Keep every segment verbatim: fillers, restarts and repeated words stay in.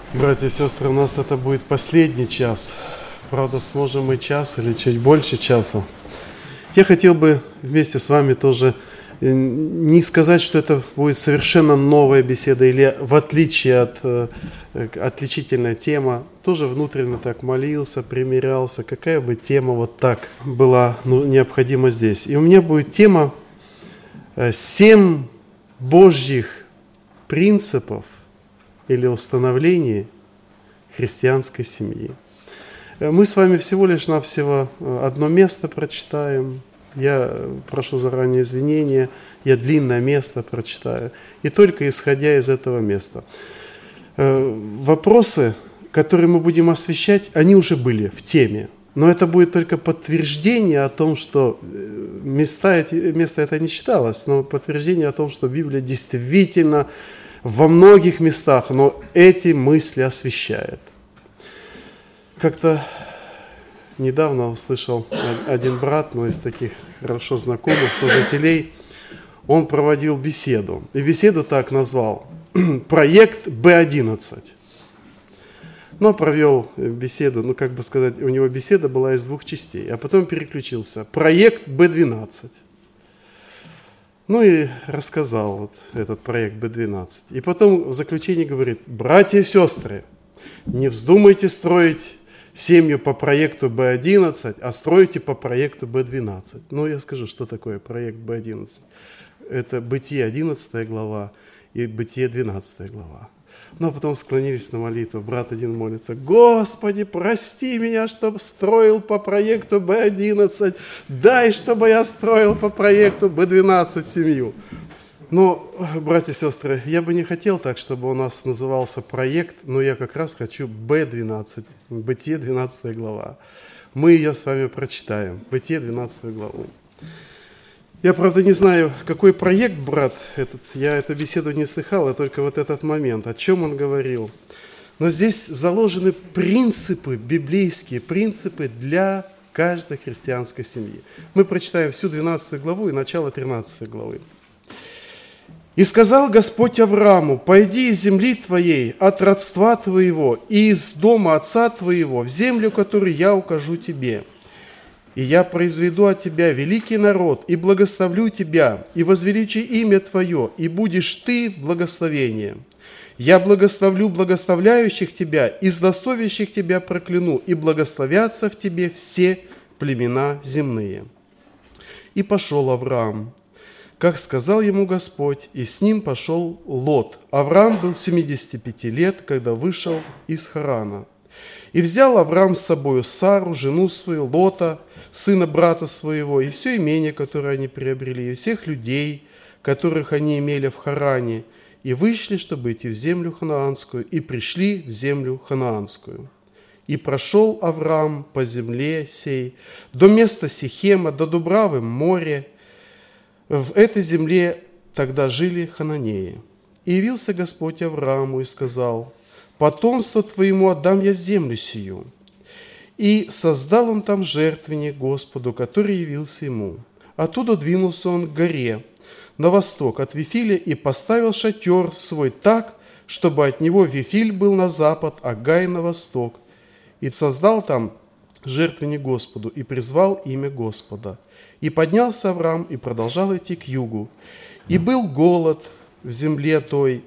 Братья и сестры, у нас это будет последний час. Правда, сможем мы час или чуть больше часа. Я хотел бы вместе с вами тоже не сказать, что это будет совершенно новая беседа или в отличие от э, отличительная тема. Тоже внутренне так молился, примирялся, какая бы тема вот так была ну, необходима здесь. И у меня будет тема э, «Семь Божьих принципов или установлений христианской семьи». Мы с вами всего лишь навсего одно место прочитаем. Я прошу заранее извинения, я длинное место прочитаю. И только исходя из этого места. Вопросы, которые мы будем освещать, они уже были в теме. Но это будет только подтверждение о том, что места эти, место это не читалось, но подтверждение о том, что Библия действительно во многих местах, но эти мысли освещает. Как-то недавно услышал один брат, но из таких хорошо знакомых служителей, он проводил беседу. И беседу так назвал «Проект Б одиннадцать». Но провел беседу, ну как бы сказать, у него беседа была из двух частей, а потом переключился «Проект Б двенадцать». Ну и рассказал вот этот проект Б двенадцать. И потом в заключении говорит: братья и сестры, не вздумайте строить семью по проекту Б одиннадцать, а стройте по проекту Б двенадцать. Ну, я скажу, что такое проект Б одиннадцать. Это Бытие одиннадцатая глава и Бытие двенадцатая глава. Ну, а потом склонились на молитву. Брат один молится: Господи, прости меня, чтобы строил по проекту Б одиннадцать. Дай, чтобы я строил по проекту Б двенадцать семью. Но, братья и сестры, я бы не хотел так, чтобы у нас назывался проект, но я как раз хочу Б двенадцать, Бытие двенадцатая глава. Мы ее с вами прочитаем, Бытие двенадцатую главу. Я, правда, не знаю, какой проект, брат, этот, я эту беседу не слыхал, а только вот этот момент, о чем он говорил. Но здесь заложены принципы, библейские принципы для каждой христианской семьи. Мы прочитаем всю двенадцатую главу и начало тринадцатой главы. «И сказал Господь Аврааму: пойди из земли твоей, от родства твоего и из дома отца твоего в землю, которую я укажу тебе. И я произведу от тебя великий народ, и благословлю тебя, и возвеличу имя твое, и будешь ты в благословении. Я благословлю благословляющих тебя, и злословящих тебя прокляну, и благословятся в тебе все племена земные. И пошел Авраам, как сказал ему Господь, и с ним пошел Лот. Авраам был семидесяти пяти лет, когда вышел из Харана. И взял Авраам с собою Сару, жену свою, Лота, сына брата своего, и все имение, которое они приобрели, и всех людей, которых они имели в Харане, и вышли, чтобы идти в землю ханаанскую, и пришли в землю ханаанскую. И прошел Авраам по земле сей, до места Сихема, до Дубравы море. В этой земле тогда жили хананеи. И явился Господь Аврааму и сказал: потомству твоему отдам я землю сию. И создал он там жертвенник Господу, который явился ему. Оттуда двинулся он к горе на восток от Вифиля и поставил шатер свой так, чтобы от него Вифиль был на запад, а Гай на восток. И создал там жертвенник Господу и призвал имя Господа. И поднялся Авраам и продолжал идти к югу. И был голод в земле той.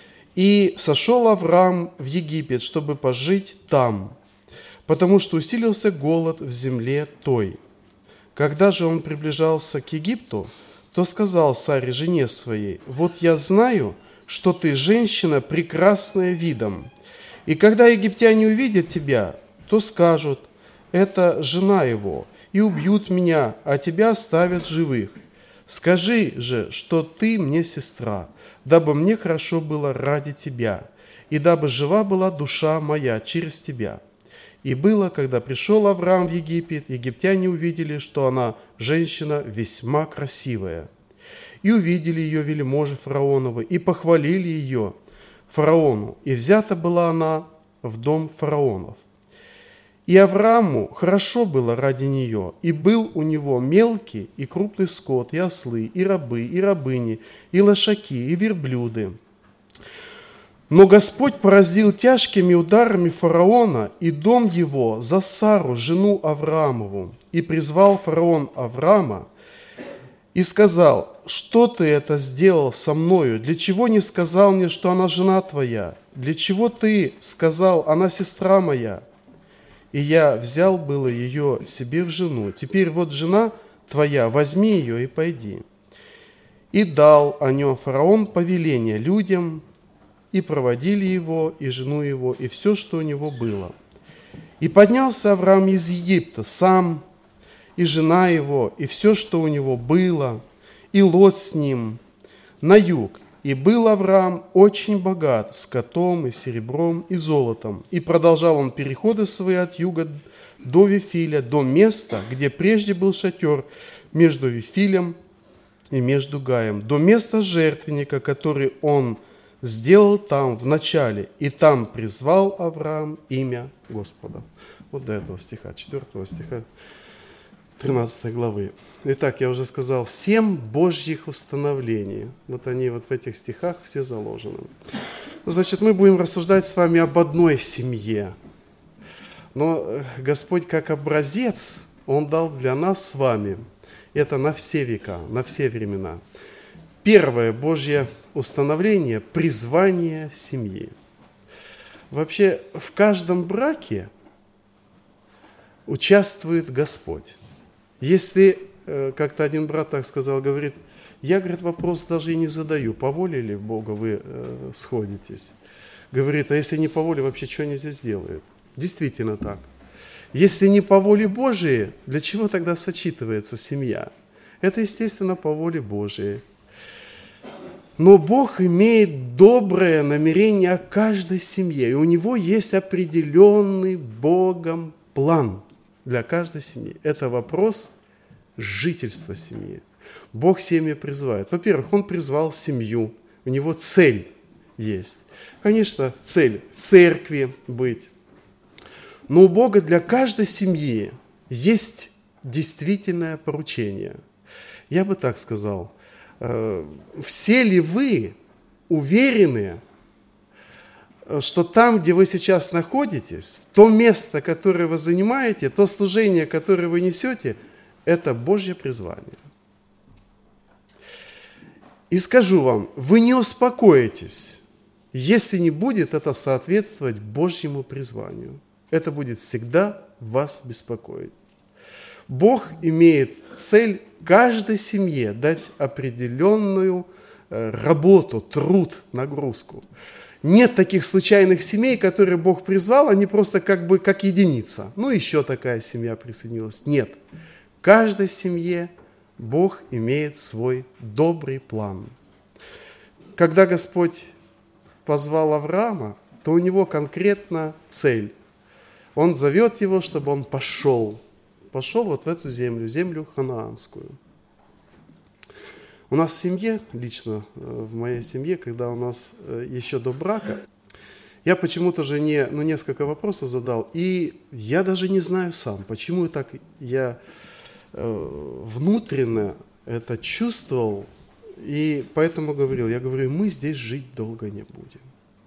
И сошел Авраам в Египет, чтобы пожить там, потому что усилился голод в земле той. Когда же он приближался к Египту, то сказал Саре, жене своей: вот я знаю, что ты женщина, прекрасная видом. И когда египтяне увидят тебя, то скажут: это жена его, и убьют меня, а тебя оставят живых. Скажи же, что ты мне сестра, дабы мне хорошо было ради тебя, и дабы жива была душа моя через тебя. И было, когда пришел Авраам в Египет, египтяне увидели, что она женщина весьма красивая. И увидели ее вельможи фараоновы, и похвалили ее фараону, и взята была она в дом фараонов. И Аврааму хорошо было ради нее, и был у него мелкий и крупный скот, и ослы, и рабы, и рабыни, и лошаки, и верблюды. Но Господь поразил тяжкими ударами фараона и дом его за Сару, жену Авраамову. И призвал фараон Авраама и сказал: что ты это сделал со мною? Для чего не сказал мне, что она жена твоя? Для чего ты сказал: она сестра моя? И я взял было ее себе в жену. Теперь вот жена твоя, возьми ее и пойди. И дал о нем фараон повеление людям, и проводили его, и жену его, и все, что у него было. И поднялся Авраам из Египта сам, и жена его, и все, что у него было, и Лот с ним, на юг. И был Авраам очень богат скотом и серебром и золотом. И продолжал он переходы свои от юга до Вифиля, до места, где прежде был шатер между Вифилем и между Гаем, до места жертвенника, который он сделал там в начале, и там призвал Авраам имя Господа. Вот до этого стиха, четвертого стиха тринадцатой главы. Итак, я уже сказал, семь Божьих установлений. Вот они вот в этих стихах все заложены. Значит, мы будем рассуждать с вами об одной семье. Но Господь как образец, Он дал для нас с вами. Это на все века, на все времена. Первое Божье установление – призвание семьи. Вообще, в каждом браке участвует Господь. Если, как-то один брат так сказал, говорит, я, говорит, вопрос даже и не задаю, по воле ли Бога вы э, сходитесь. Говорит, а если не по воле, вообще что они здесь делают? Действительно так. Если не по воле Божией, для чего тогда сочетывается семья? Это, естественно, по воле Божией. Но Бог имеет доброе намерение о каждой семье, и у Него есть определенный Богом план для каждой семьи. Это вопрос жительства семьи. Бог семьи призывает. Во-первых, Он призвал семью, у Него цель есть. Конечно, цель в церкви быть. Но у Бога для каждой семьи есть действительное поручение. Я бы так сказал, все ли вы уверены, что там, где вы сейчас находитесь, то место, которое вы занимаете, то служение, которое вы несете, это Божье призвание? И скажу вам, вы не успокоитесь, если не будет это соответствовать Божьему призванию. Это будет всегда вас беспокоить. Бог имеет цель каждой семье дать определенную работу, труд, нагрузку. Нет таких случайных семей, которые Бог призвал, они просто как бы как единица. Ну, еще такая семья присоединилась. Нет. В каждой семье Бог имеет свой добрый план. Когда Господь позвал Авраама, то у него конкретно цель. Он зовет его, чтобы он пошел. Пошел вот в эту землю, землю ханаанскую. У нас в семье, лично в моей семье, когда у нас еще до брака, я почему-то же не, ну, несколько вопросов задал, и я даже не знаю сам, почему так я э, внутренне это чувствовал, и поэтому говорил, я говорю, мы здесь жить долго не будем.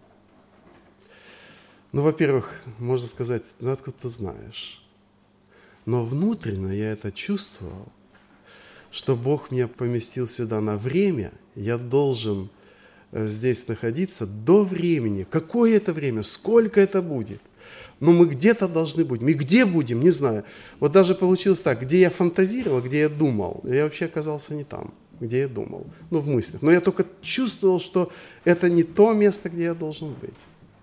Ну, во-первых, можно сказать, ну, откуда ты знаешь? Но внутренне я это чувствовал, что Бог меня поместил сюда на время, я должен здесь находиться до времени. Какое это время? Сколько это будет? Но мы где-то должны быть. Мы где будем? Не знаю. Вот даже получилось так, где я фантазировал, где я думал, я вообще оказался не там, где я думал, ну, в мыслях. Но я только чувствовал, что это не то место, где я должен быть.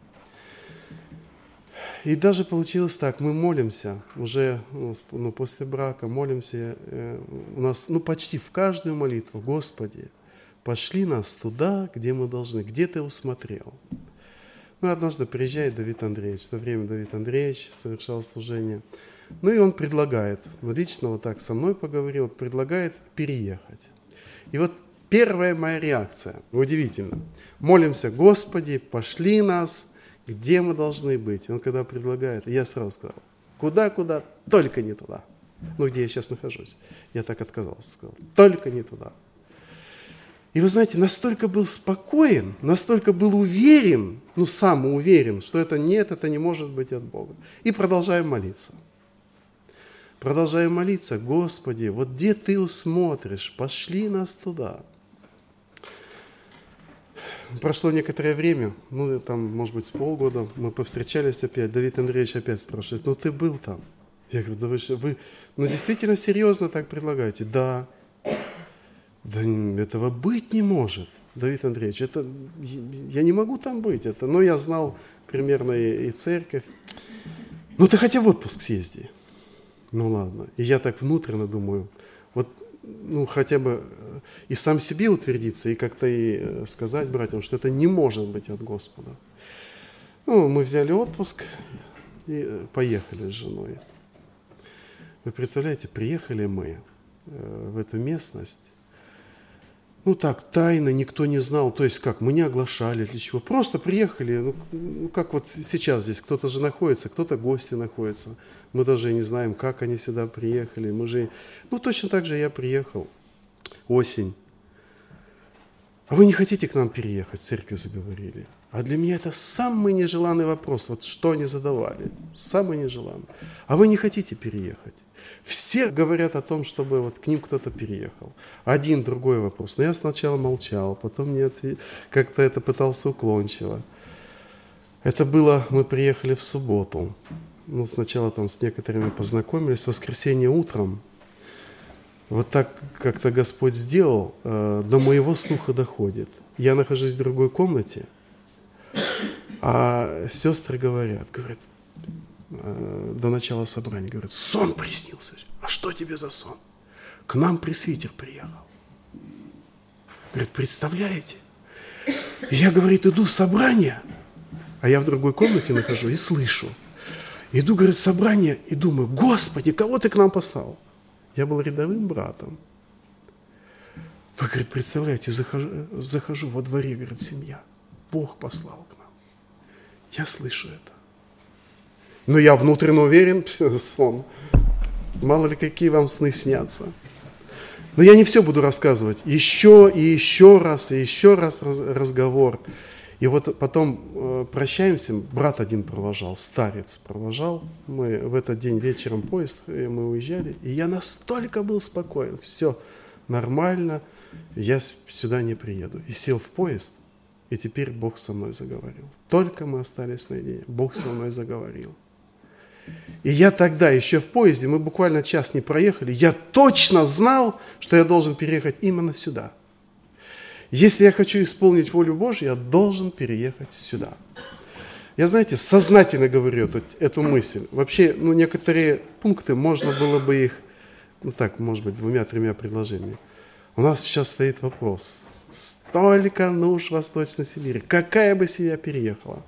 И даже получилось так, мы молимся, уже ну, после брака молимся, э, у нас ну, почти в каждую молитву, Господи, пошли нас туда, где мы должны, где Ты усмотрел. Ну, однажды приезжает Давид Андреевич, в то время Давид Андреевич совершал служение, ну и он предлагает, ну, лично вот так со мной поговорил, предлагает переехать. И вот первая моя реакция, удивительно, молимся, Господи, пошли нас, где мы должны быть? Он когда предлагает, я сразу сказал, куда-куда, только не туда. Ну, где я сейчас нахожусь. Я так отказался, сказал, только не туда. И вы знаете, настолько был спокоен, настолько был уверен, ну, сам уверен, что это нет, это не может быть от Бога. И продолжаем молиться. Продолжаем молиться, Господи, вот где Ты усмотришь, пошли нас туда. Прошло некоторое время, ну, там, может быть, с полгода, мы повстречались опять, Давид Андреевич опять спрашивает, ну, ты был там? Я говорю, да вы, вы ну, действительно серьезно так предлагаете? Да. Да этого быть не может, Давид Андреевич, это, я не могу там быть, это, но я знал примерно и, и церковь. Ну, ты хотя в отпуск съезди. Ну, ладно. И я так внутренне думаю, вот, ну, хотя бы и сам себе утвердиться, и как-то и сказать братьям, что это не может быть от Господа. Ну, мы взяли отпуск и поехали с женой. Вы представляете, приехали мы в эту местность, ну так, тайно, никто не знал, то есть как, мы не оглашали, для чего, просто приехали, ну, ну как вот сейчас здесь, кто-то же находится, кто-то гости находятся, мы даже не знаем, как они сюда приехали, мы же, ну точно так же я приехал, осень, а вы не хотите к нам переехать, в церкви заговорили, а для меня это самый нежеланный вопрос, вот что они задавали, самый нежеланный, а вы не хотите переехать? Все говорят о том, чтобы вот к ним кто-то переехал. Один, другой вопрос. Но я сначала молчал, потом мне ответ... как-то это пытался уклончиво. Это было, мы приехали в субботу. Ну, сначала там с некоторыми познакомились. В воскресенье утром вот так как-то Господь сделал, э, до моего слуха доходит. Я нахожусь в другой комнате, а сестры говорят, говорят, до начала собрания, говорят, сон приснился. А что тебе за сон? К нам пресвитер приехал. Говорит, представляете? И я, говорит, иду в собрание, а я в другой комнате нахожу и слышу. Иду, говорит, в собрание и думаю, Господи, кого ты к нам послал? Я был рядовым братом. Вы, говорит, представляете, захожу, захожу во дворе, говорит, семья. Бог послал к нам. Я слышу это. Но я внутренне уверен, сон. Мало ли, какие вам сны снятся. Но я не все буду рассказывать. Еще и еще раз, и еще раз разговор. И вот потом э, прощаемся. Брат один провожал, старец провожал. Мы в этот день вечером поезд, и мы уезжали. И я настолько был спокоен. Все нормально, я сюда не приеду. И сел в поезд, и теперь Бог со мной заговорил. Только мы остались наедине, Бог со мной заговорил. И я тогда, еще в поезде, мы буквально час не проехали, я точно знал, что я должен переехать именно сюда. Если я хочу исполнить волю Божью, я должен переехать сюда. Я, знаете, сознательно говорю эту, эту мысль. Вообще, ну, некоторые пункты, можно было бы их, ну так, может быть, двумя-тремя предложениями. У нас сейчас стоит вопрос. Столько нужд в Восточной Сибири. Какая бы семья переехала?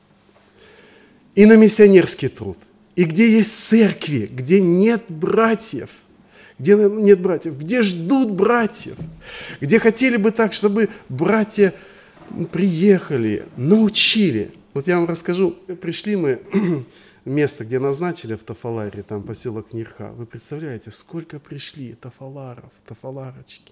И на миссионерский труд. И где есть церкви, где нет братьев, где нет братьев, где ждут братьев, где хотели бы так, чтобы братья приехали, научили. Вот я вам расскажу, пришли мы в место, где назначили в Тафаларе, там поселок Нирха. Вы представляете, сколько пришли тафаларов, тафаларочки.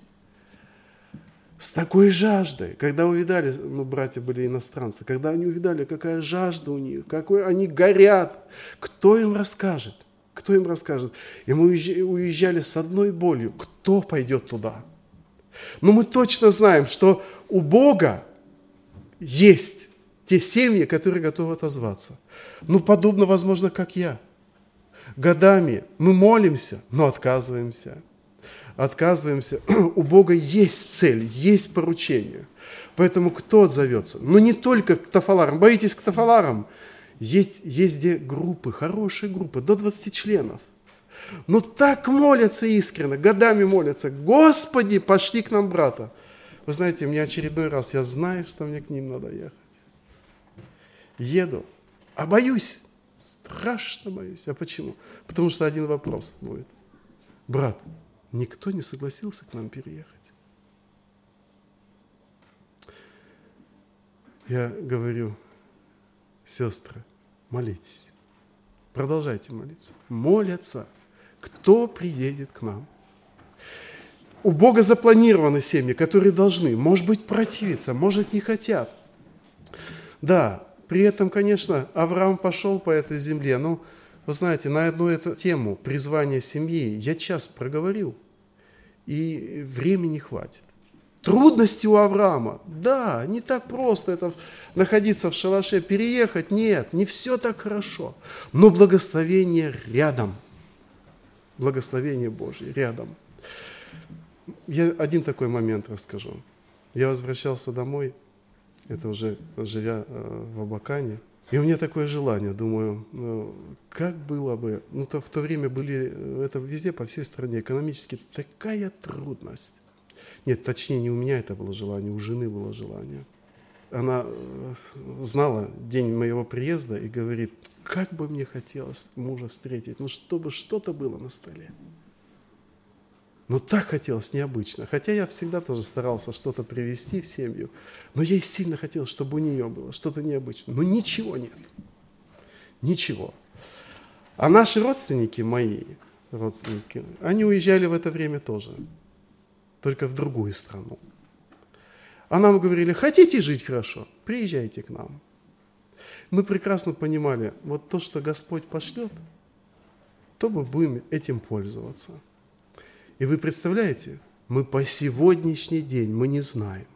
С такой жаждой, когда увидали, ну, братья были иностранцы, когда они увидали, какая жажда у них, какой они горят, кто им расскажет, кто им расскажет. И мы уезжали с одной болью, кто пойдет туда. Но мы точно знаем, что у Бога есть те семьи, которые готовы отозваться. Ну, подобно, возможно, как я. Годами мы молимся, но отказываемся. Отказываемся. У Бога есть цель, есть поручение. Поэтому кто отзовется? Но не только к тафаларам. Боитесь к тафаларам? Есть, есть где группы, хорошие группы, до двадцати членов. Но так молятся искренне, годами молятся. Господи, пошли к нам брата. Вы знаете, мне очередной раз, я знаю, что мне к ним надо ехать. Еду, а боюсь, страшно боюсь. А почему? Потому что один вопрос будет. Брат, никто не согласился к нам переехать. Я говорю, сестры, молитесь. Продолжайте молиться. Молятся. Кто приедет к нам? У Бога запланированы семьи, которые должны, может быть, противиться, может, не хотят. Да, при этом, конечно, Авраам пошел по этой земле, но, вы знаете, на одну эту тему призвания семьи я час проговорил, и времени хватит. Трудности у Авраама, да, не так просто это находиться в шалаше, переехать, нет, не все так хорошо, но благословение рядом, благословение Божье рядом. Я один такой момент расскажу. Я возвращался домой, это уже живя в Абакане, и у меня такое желание, думаю, ну, как было бы, ну то в то время были, это везде, по всей стране, экономически такая трудность. Нет, точнее, не у меня это было желание, у жены было желание. Она знала день моего приезда и говорит, как бы мне хотелось мужа встретить, ну чтобы что-то было на столе. Ну так хотелось необычно. Хотя я всегда тоже старался что-то привезти в семью, но ей сильно хотелось, чтобы у нее было что-то необычное. Но ничего нет. Ничего. А наши родственники, мои родственники, они уезжали в это время тоже. Только в другую страну. А нам говорили, хотите жить хорошо, приезжайте к нам. Мы прекрасно понимали, вот то, что Господь пошлет, то мы будем этим пользоваться. И вы представляете, мы по сегодняшний день, мы не знаем.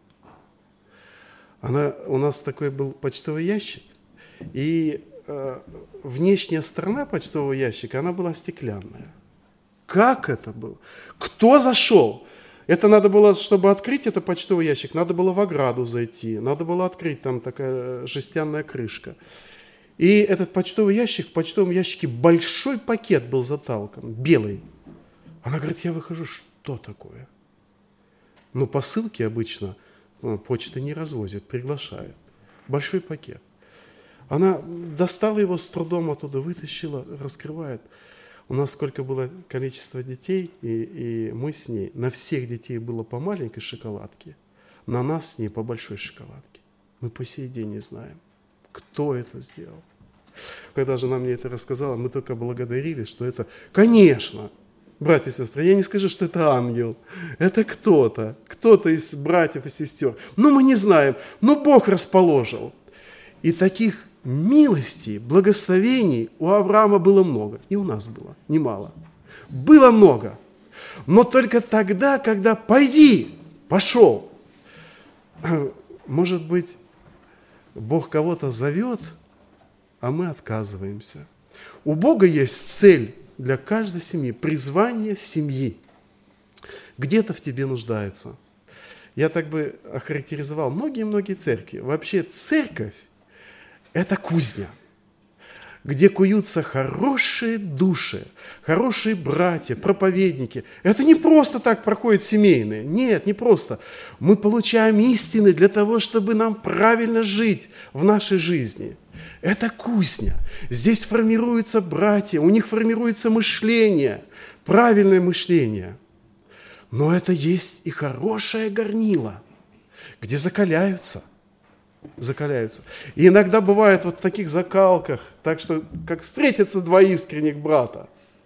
Она, у нас такой был почтовый ящик, и э, внешняя сторона почтового ящика, она была стеклянная. Как это было? Кто зашел? Это надо было, чтобы открыть этот почтовый ящик, надо было в ограду зайти, надо было открыть, там такая жестяная крышка. И этот почтовый ящик, в почтовом ящике большой пакет был заталкан, белый. Она говорит, я выхожу, что такое? Ну, посылки обычно почта не развозят, приглашают. Большой пакет. Она достала его с трудом оттуда, вытащила, раскрывает. У нас сколько было количество детей, и, и мы с ней, на всех детей было по маленькой шоколадке, на нас с ней по большой шоколадке. Мы по сей день не знаем, кто это сделал. Когда жена мне это рассказала, мы только благодарили, что это, конечно, братья и сестры, я не скажу, что это ангел, это кто-то, кто-то из братьев и сестер. Но мы не знаем, но Бог расположил. И таких милостей, благословений у Авраама было много, и у нас было немало. Было много, но только тогда, когда пойди, пошел. Может быть, Бог кого-то зовет, а мы отказываемся. У Бога есть цель для каждой семьи, призвание семьи. Где-то в тебе нуждается. Я так бы охарактеризовал многие-многие церкви. Вообще церковь – это кузня, где куются хорошие души, хорошие братья, проповедники. Это не просто так проходит семейные. Нет, не просто. Мы получаем истины для того, чтобы нам правильно жить в нашей жизни. Это кузня. Здесь формируются братья, у них формируется мышление, правильное мышление. Но это есть и хорошее горнило, где закаляются. закаляются. И иногда бывает вот в таких закалках, так что как встретятся два искренних брата,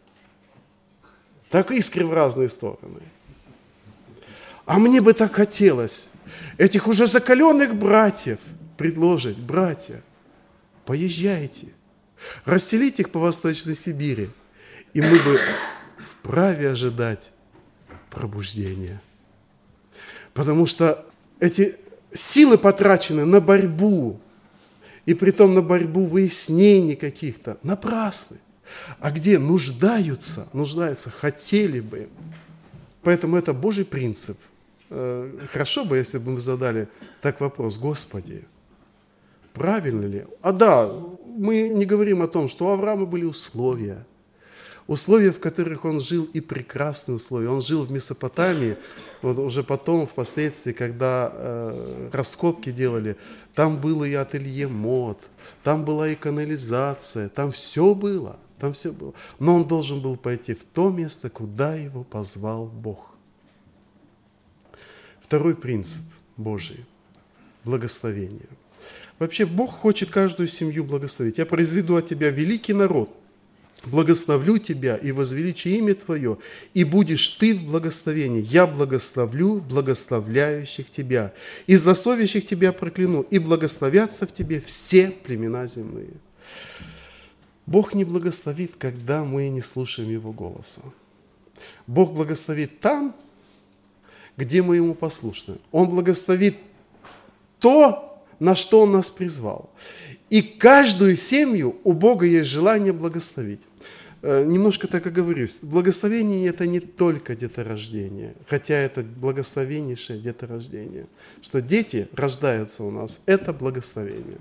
так искры в разные стороны. А мне бы так хотелось этих уже закаленных братьев предложить, братья, поезжайте, расселите их по Восточной Сибири, и мы бы вправе ожидать пробуждения. Потому что эти силы потрачены на борьбу, и притом на борьбу выяснений каких-то, напрасны. А где нуждаются, нуждаются, хотели бы. Поэтому это Божий принцип. Хорошо бы, если бы мы задали так вопрос: Господи, правильно ли? А да, мы не говорим о том, что у Авраама были условия. Условия, в которых он жил, и прекрасные условия. Он жил в Месопотамии, вот уже потом, впоследствии, когда э, раскопки делали, там было и ателье мод, там была и канализация, там все было, там все было. Но он должен был пойти в то место, куда его позвал Бог. Второй принцип Божий – благословение. Вообще Бог хочет каждую семью благословить. Я произведу от тебя великий народ, благословлю тебя и возвеличу имя Твое, и будешь ты в благословении. Я благословлю благословляющих тебя, и злословящих тебя прокляну, и благословятся в тебе все племена земные». Бог не благословит, когда мы не слушаем Его голоса. Бог благословит там, где мы Ему послушны. Он благословит то, на что Он нас призвал. И каждую семью у Бога есть желание благословить. Немножко так оговорюсь. Благословение – это не только деторождение, хотя это благословеннейшее деторождение. Что дети рождаются у нас – это благословение.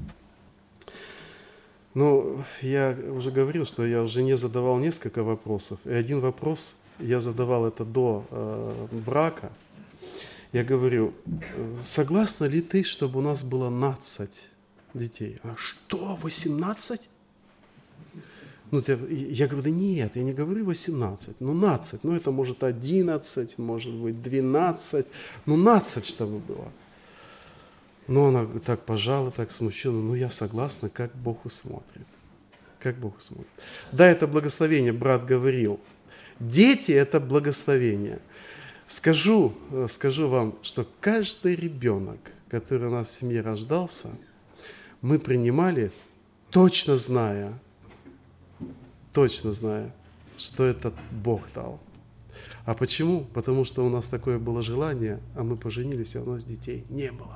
Ну, я уже говорил, что я уже не задавал несколько вопросов. И один вопрос, я задавал это до э, брака. Я говорю: согласна ли ты, чтобы у нас было нацать детей? А что, восемнадцать? Ну, я говорю: да нет, я не говорю восемнадцать, ну, нацать, ну, это может одиннадцать, может быть двенадцать, ну, нацать, чтобы было. Но она так пожала, так смущенно: ну, я согласна, как Бог усмотрит. Как Бог усмотрит. Да, это благословение, брат говорил. Дети – это благословение. Скажу, скажу вам, что каждый ребенок, который у нас в семье рождался, мы принимали, точно зная, точно зная, что это Бог дал. А почему? Потому что у нас такое было желание, а мы поженились, а у нас детей не было.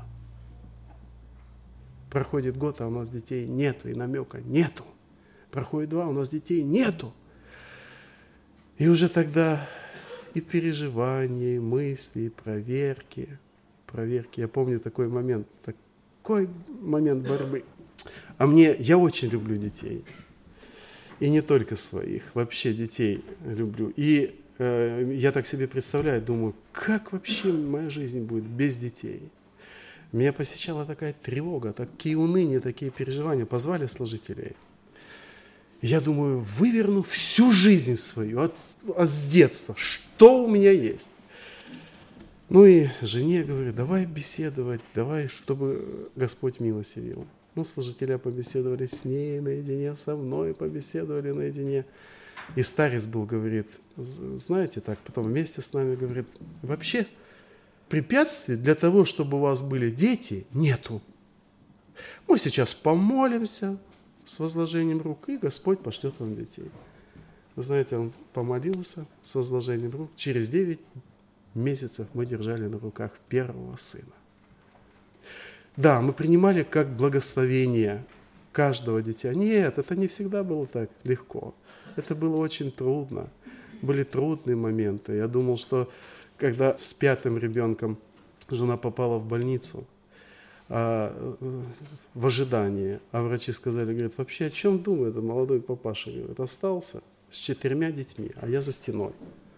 Проходит год, а у нас детей нету, и намека нету. Проходит два, у нас детей нету. И уже тогда и переживания, и мысли, и проверки, проверки. Я помню такой момент, такой момент борьбы. А мне, я очень люблю детей. И не только своих, вообще детей люблю. И э, я так себе представляю, думаю, как вообще моя жизнь будет без детей? Меня посещала такая тревога, такие уныния, такие переживания. Позвали служителей. Я думаю, выверну всю жизнь свою, от, от с детства, что у меня есть. Ну и жене говорю: давай беседовать, давай, чтобы Господь милосердил. Ну, служителя побеседовали с ней наедине, со мной побеседовали наедине. И старец был, говорит, знаете, так, потом вместе с нами говорит: вообще препятствий для того, чтобы у вас были дети, нету. Мы сейчас помолимся с возложением рук, и Господь пошлет вам детей. Вы знаете, он помолился с возложением рук. Через девять месяцев мы держали на руках первого сына. Да, мы принимали как благословение каждого дитя. Нет, это не всегда было так легко. Это было очень трудно. Были трудные моменты. Я думал, что когда с пятым ребенком жена попала в больницу, а, в ожидании, а врачи сказали, говорят, вообще о чем думает этот молодой папаша? Говорит, остался с четырьмя детьми, а я за стеной.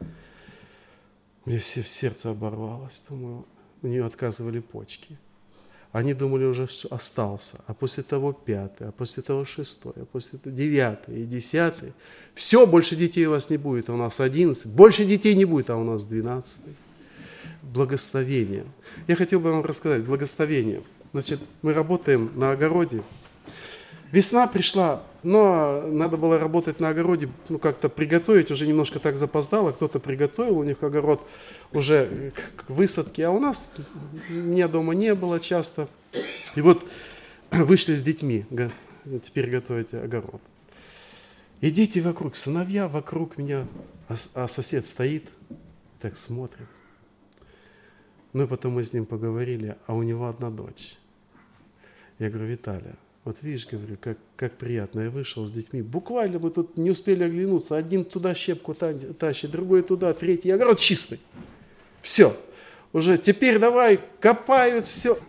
Мне все в сердце оборвалось. Думаю, у нее отказывали почки. Они думали уже, что остался, а после того пятый, а после того шестой, а после того девятый и десятый. Все, больше детей у вас не будет, а у нас одиннадцать. Больше детей не будет, а у нас двенадцатый. Благословение. Я хотел бы вам рассказать благословение. Значит, мы работаем на огороде. Весна пришла, но надо было работать на огороде, ну как-то приготовить, уже немножко так запоздало, кто-то приготовил, у них огород уже к высадке, а у нас, меня дома не было часто. И вот вышли с детьми, теперь готовить огород. И дети вокруг, сыновья вокруг меня, а сосед стоит, так смотрит. Ну и потом мы с ним поговорили, а у него одна дочь. Я говорю, Виталия, вот видишь, говорю, как, как приятно, я вышел с детьми. Буквально мы тут не успели оглянуться. Один туда щепку тащит, другой туда, третий. Огород чистый. Все. Уже теперь давай, копают, все.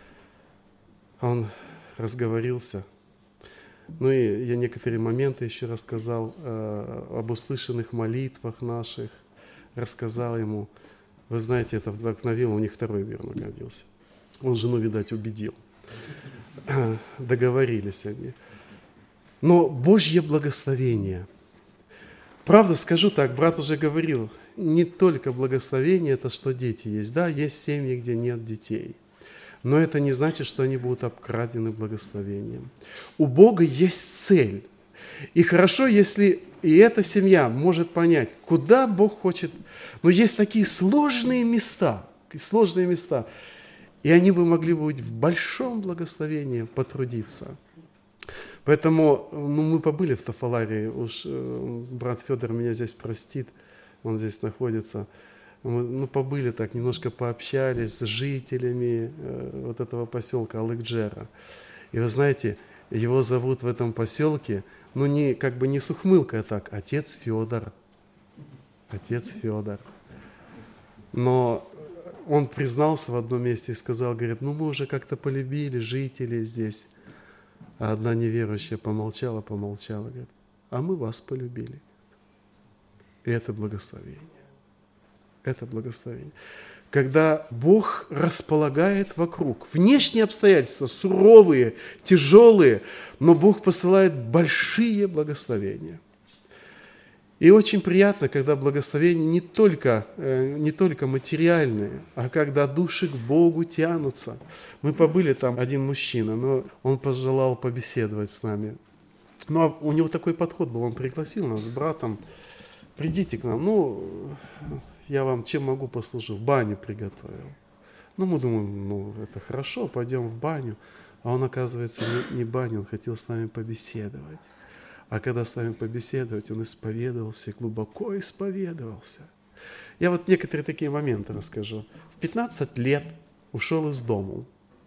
Он разговорился. Ну и я некоторые моменты еще рассказал э, об услышанных молитвах наших. Рассказал ему. Вы знаете, это вдохновило, у них второй ребенок родился. Он жену, видать, убедил. Договорились они. Но Божье благословение. Правда, скажу так, брат уже говорил, не только благословение, это что дети есть. Да, есть семьи, где нет детей. Но это не значит, что они будут обкрадены благословением. У Бога есть цель. И хорошо, если и эта семья может понять, куда Бог хочет. Но есть такие сложные места, сложные места, и они бы могли быть в большом благословении потрудиться. Поэтому ну, мы побыли в Тафаларии, уж э, брат Федор меня здесь простит, он здесь находится. Мы ну, побыли так, немножко пообщались с жителями э, вот этого поселка Алыкджера. И вы знаете, его зовут в этом поселке, ну не как бы не с ухмылкой, а так, отец Федор. Отец Федор. Но он признался в одном месте и сказал, говорит, ну мы уже как-то полюбили жителей здесь. А одна неверующая помолчала, помолчала, говорит, а мы вас полюбили. И это благословение. Это благословение. Когда Бог располагает вокруг. Внешние обстоятельства суровые, тяжелые, но Бог посылает большие благословения. И очень приятно, когда благословения не только, не только материальные, а когда души к Богу тянутся. Мы побыли там, один мужчина, но он пожелал побеседовать с нами. Но у него такой подход был, он пригласил нас с братом, придите к нам, ну, я вам чем могу послужить, баню приготовил. Ну, мы думаем, ну, это хорошо, пойдем в баню. А он, оказывается, не, не баню, он хотел с нами побеседовать. А когда с нами побеседовать, он исповедовался, глубоко исповедовался. Я вот некоторые такие моменты расскажу. В пятнадцать лет ушел из дому.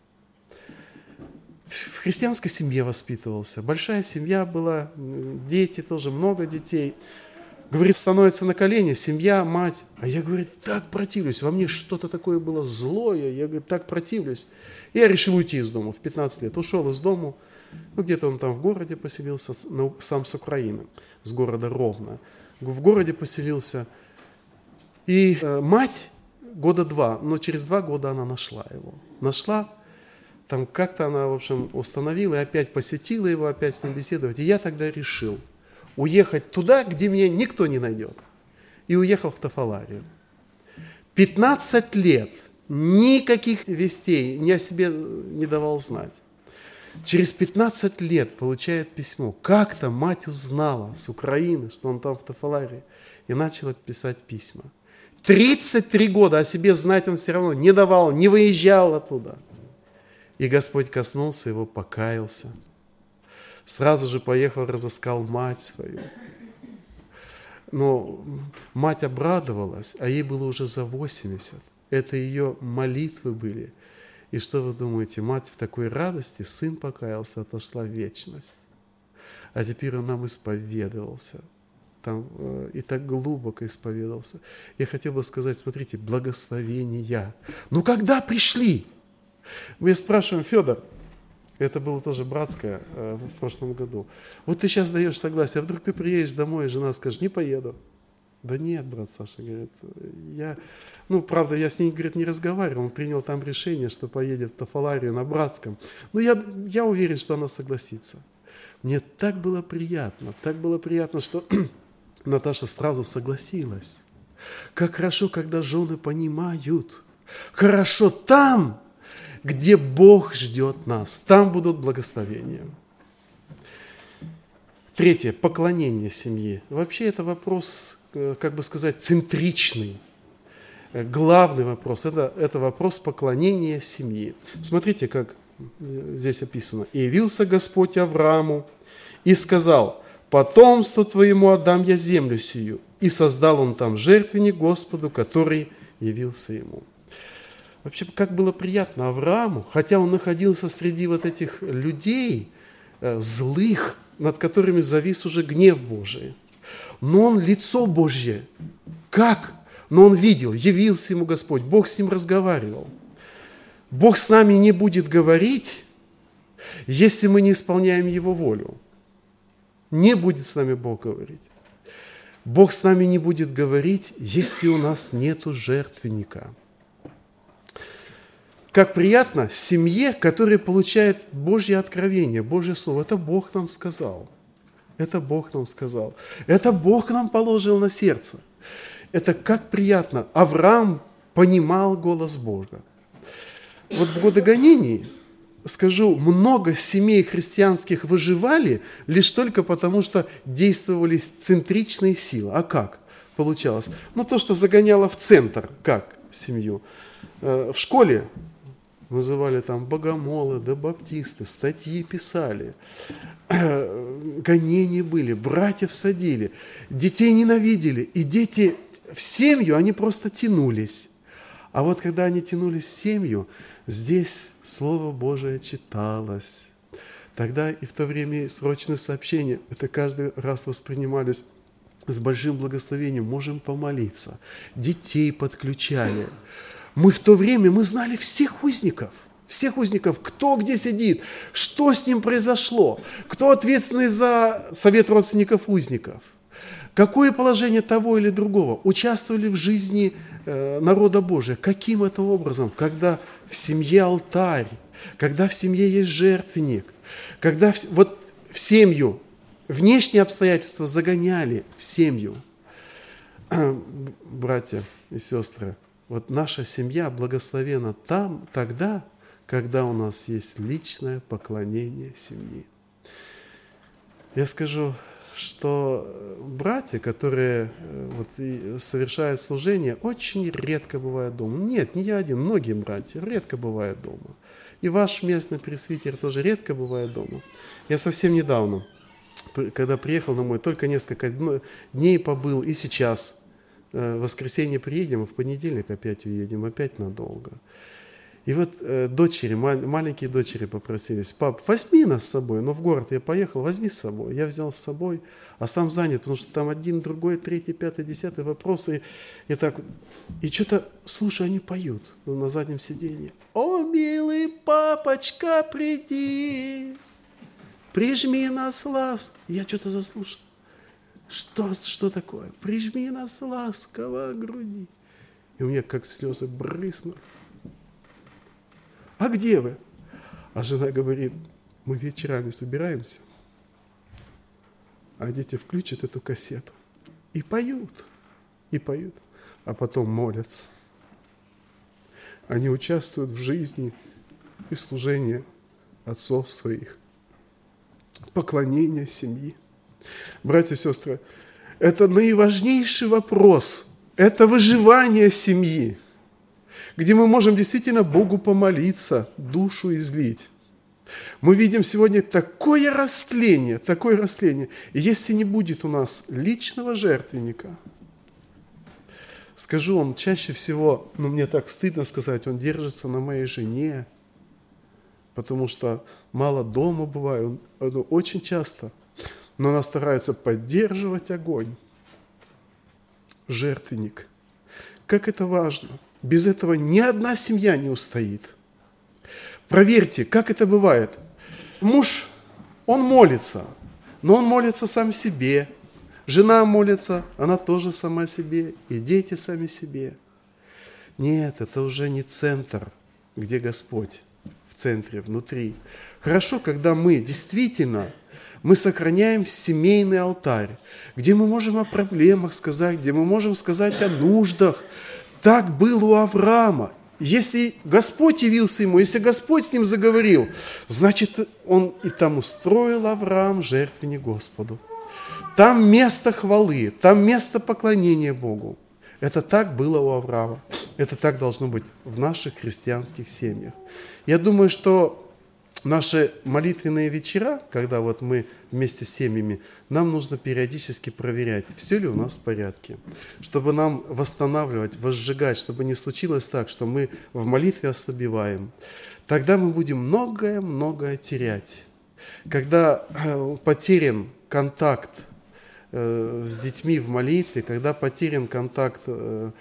В христианской семье воспитывался. Большая семья была, дети тоже, много детей. Говорит, становится на колени, семья, мать. А я, говорит, так противлюсь. Во мне что-то такое было злое. Я, говорит, так противлюсь. И я решил уйти из дома в пятнадцать лет. Ушел из дому. Ну, где-то он там в городе поселился, ну, сам с Украины, с города Ровно. В городе поселился. И э, мать года два, но через два года она нашла его. Нашла, там как-то она, в общем, установила и опять посетила его, опять с ним беседовать. И я тогда решил уехать туда, где меня никто не найдет. И уехал в Тафаларию. пятнадцать лет, никаких вестей, ни о себе не давал знать. Через пятнадцать лет получает письмо. Как-то мать узнала с Украины, что он там в Тафаларии, и начала писать письма. тридцать три года о себе знать он все равно не давал, не выезжал оттуда. И Господь коснулся его, покаялся. Сразу же поехал, разыскал мать свою. Но мать обрадовалась, а ей было уже за восемьдесят. Это ее молитвы были. И что вы думаете, мать в такой радости, сын покаялся, отошла в вечность. А теперь он нам исповедовался. Там, э, и так глубоко исповедовался. Я хотел бы сказать, смотрите, благословения. Ну когда пришли? Мы спрашиваем, Федор, это было тоже братское э, в прошлом году. Вот ты сейчас даешь согласие, а вдруг ты приедешь домой, и жена скажет, не поеду. Да нет, брат Саша, говорит, я, ну, правда, я с ней, говорит, не разговаривал, он принял там решение, что поедет в Тафаларию на Братском. Но я, я уверен, что она согласится. Мне так было приятно, так было приятно, что Наташа сразу согласилась. Как хорошо, когда жены понимают. Хорошо там, где Бог ждет нас, там будут благословения. Третье, поклонение семьи. Вообще это вопрос, как бы сказать, центричный. Главный вопрос, это, это вопрос поклонения семьи. Смотрите, как здесь описано. «И явился Господь Аврааму и сказал, потомству твоему отдам я землю сию. И создал он там жертвенник Господу, который явился ему». Вообще, как было приятно Аврааму, хотя он находился среди вот этих людей злых, над которыми завис уже гнев Божий. Но он лицо Божье. Как? Но он видел, явился ему Господь, Бог с ним разговаривал. Бог с нами не будет говорить, если мы не исполняем Его волю. Не будет с нами Бог говорить. Бог с нами не будет говорить, если у нас нету жертвенника. Как приятно семье, которая получает Божье откровение, Божье Слово. Это Бог нам сказал. Это Бог нам сказал. Это Бог нам положил на сердце. Это как приятно. Авраам понимал голос Бога. Вот в годы гонений скажу, много семей христианских выживали лишь только потому, что действовали центричные силы. А как получалось? Ну, то, что загоняло в центр, как семью. В школе называли там богомолы, да баптисты, статьи писали, гонения были, братьев садили, детей ненавидели, и дети в семью, они просто тянулись. А вот когда они тянулись в семью, здесь Слово Божие читалось. Тогда и в то время срочные сообщения, это каждый раз воспринимались с большим благословением, можем помолиться. Детей подключали. Мы в то время, мы знали всех узников, всех узников, кто где сидит, что с ним произошло, кто ответственный за совет родственников узников, какое положение того или другого, участвовали в жизни э, народа Божия. Каким это образом? Когда в семье алтарь, когда в семье есть жертвенник, когда в, вот в семью внешние обстоятельства загоняли в семью. Братья и сестры, вот наша семья благословена там, тогда, когда у нас есть личное поклонение семьи. Я скажу, что братья, которые вот, совершают служение, очень редко бывают дома. Нет, не я один, многие братья редко бывают дома. И ваш местный пресвитер тоже редко бывает дома. Я совсем недавно, когда приехал домой, только несколько дней побыл, и сейчас, в воскресенье приедем, а в понедельник опять уедем, опять надолго. И вот э, дочери, мал- маленькие дочери попросились: пап, возьми нас с собой. Но в город я поехал, возьми с собой. Я взял с собой, а сам занят, потому что там один, другой, третий, пятый, десятый вопросы. И, и так, и что-то, слушай, они поют на заднем сиденье. О, милый папочка, приди, прижми нас ласково. Я что-то заслушал. Что, что такое? Прижми нас ласково к груди. И у меня как слезы брызнули. А где вы? А жена говорит: мы вечерами собираемся, а дети включат эту кассету и поют, и поют, а потом молятся. Они участвуют в жизни и служении отцов своих, поклонение семьи. Братья и сестры, это наиважнейший вопрос, это выживание семьи, где мы можем действительно Богу помолиться, душу излить. Мы видим сегодня такое растление, такое растление. И если не будет у нас личного жертвенника, скажу, он чаще всего, ну мне так стыдно сказать, он держится на моей жене, потому что мало дома бывает, он, он очень часто, но она старается поддерживать огонь. Жертвенник. Как это важно. Без этого ни одна семья не устоит. Проверьте, как это бывает. Муж, он молится, но он молится сам себе. Жена молится, она тоже сама себе. И дети сами себе. Нет, это уже не центр, где Господь. В центре, внутри. Хорошо, когда мы действительно, мы сохраняем семейный алтарь, где мы можем о проблемах сказать, где мы можем сказать о нуждах. Так было у Авраама. Если Господь явился ему, если Господь с ним заговорил, значит, он и там устроил Авраам жертвенник Господу. Там место хвалы, там место поклонения Богу. Это так было у Авраама. Это так должно быть в наших христианских семьях. Я думаю, что наши молитвенные вечера, когда вот мы вместе с семьями, нам нужно периодически проверять, все ли у нас в порядке, чтобы нам восстанавливать, возжигать, чтобы не случилось так, что мы в молитве ослабеваем. Тогда мы будем многое-многое терять. Когда потерян контакт с детьми в молитве, когда потерян контакт ну,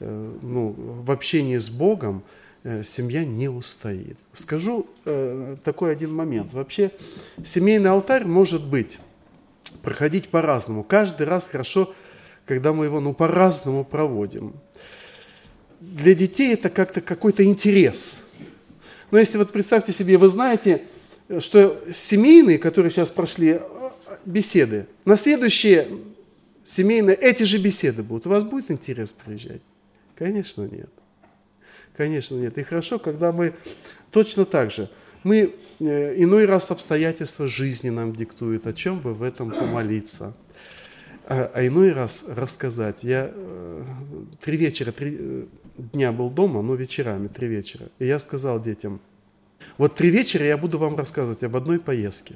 в общении с Богом, семья не устоит. Скажу э, такой один момент. Вообще, семейный алтарь может быть, проходить по-разному. Каждый раз хорошо, когда мы его ну, по-разному проводим. Для детей это как-то какой-то интерес. Но если вот представьте себе, вы знаете, что семейные, которые сейчас прошли беседы, на следующие семейные эти же беседы будут. У вас будет интерес приезжать? Конечно, нет. Конечно, нет. И хорошо, когда мы точно так же Мы, э, иной раз обстоятельства жизни нам диктуют, о чем бы в этом помолиться. А, а иной раз рассказать. Я э, три вечера, три э, дня был дома, но вечерами, три вечера. И я сказал детям, вот три вечера я буду вам рассказывать об одной поездке.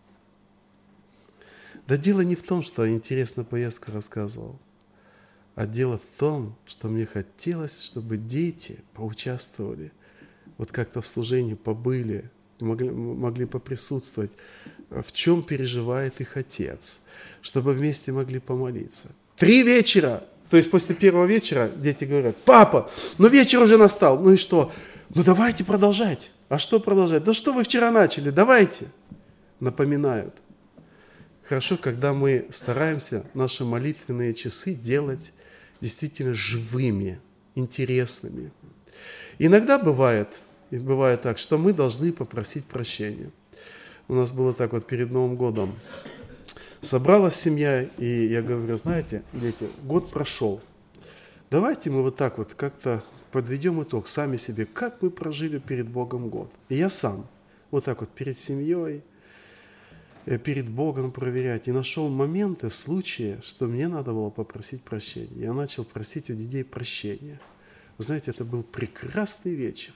Да дело не в том, что я интересно поездку рассказывал, а дело в том, что мне хотелось, чтобы дети поучаствовали, вот как-то в служении побыли, могли, могли поприсутствовать, в чем переживает их отец, чтобы вместе могли помолиться. Три вечера! То есть после первого вечера дети говорят, папа, ну вечер уже настал, ну и что? Ну давайте продолжать. А что продолжать? Да что вы вчера начали, давайте. Напоминают. Хорошо, когда мы стараемся наши молитвенные часы делать действительно живыми, интересными. Иногда бывает, и бывает так, что мы должны попросить прощения. У нас было так вот перед Новым годом. Собралась семья, и я говорю, знаете, дети, год прошел. Давайте мы вот так вот как-то подведем итог сами себе, как мы прожили перед Богом год. И я сам вот так вот перед семьей, перед Богом проверять. И нашел моменты, случаи, что мне надо было попросить прощения. Я начал просить у детей прощения. Вы знаете, это был прекрасный вечер.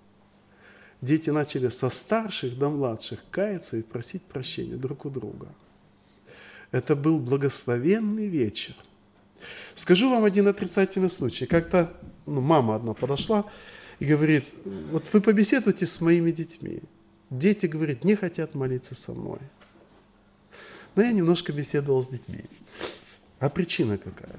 Дети начали со старших до младших каяться и просить прощения друг у друга. Это был благословенный вечер. Скажу вам один отрицательный случай. Как-то ну, мама одна подошла и говорит, вот вы побеседуйте с моими детьми. Дети, говорит, не хотят молиться со мной. Но я немножко беседовал с детьми. А причина какая?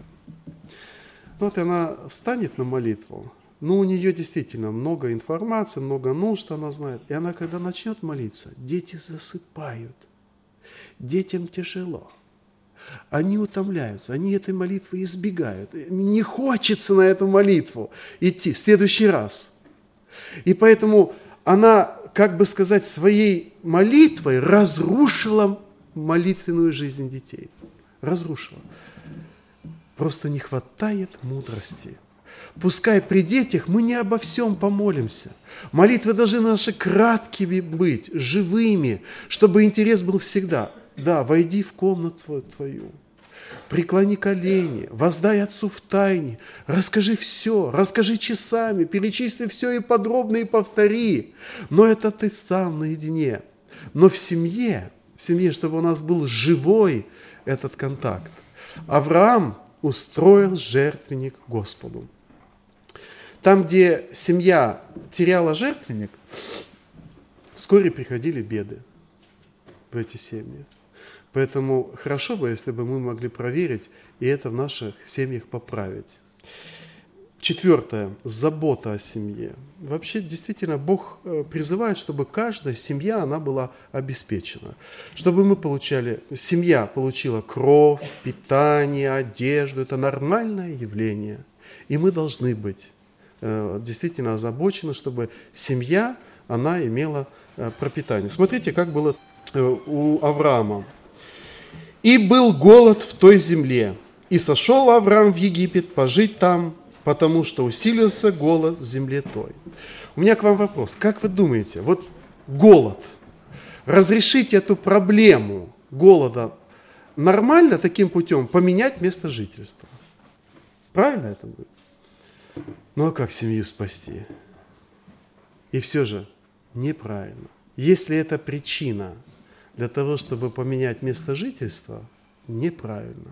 Вот она встанет на молитву, но у нее действительно много информации, много нужд она знает. И она, когда начнет молиться, дети засыпают. Детям тяжело. Они утомляются, они этой молитвы избегают. Не хочется на эту молитву идти в следующий раз. И поэтому она, как бы сказать, своей молитвой разрушила молитвенную жизнь детей. Разрушила. Просто не хватает мудрости. Пускай при детях мы не обо всем помолимся. Молитвы должны наши краткими быть, живыми, чтобы интерес был всегда. Да, войди в комнату твою, преклони колени, воздай Отцу в тайне, расскажи все, расскажи часами, перечисли все и подробно, и повтори. Но это ты сам наедине. Но в семье, в семье, чтобы у нас был живой этот контакт. Авраам устроил жертвенник Господу. Там, где семья теряла жертвенник, вскоре приходили беды в эти семьи. Поэтому хорошо бы, если бы мы могли проверить и это в наших семьях поправить. Четвертое. Забота о семье. Вообще, действительно, Бог призывает, чтобы каждая семья, она была обеспечена. Чтобы мы получали, семья получила кровь, питание, одежду. Это нормальное явление. И мы должны быть действительно озабочены, чтобы семья, она имела пропитание. Смотрите, как было у Авраама. «И был голод в той земле, и сошел Авраам в Египет пожить там, потому что усилился голод в земле той». У меня к вам вопрос. Как вы думаете, вот голод, разрешить эту проблему голода нормально таким путем поменять место жительства? Правильно это будет? Ну а как семью спасти? И все же неправильно. Если это причина для того, чтобы поменять место жительства, неправильно.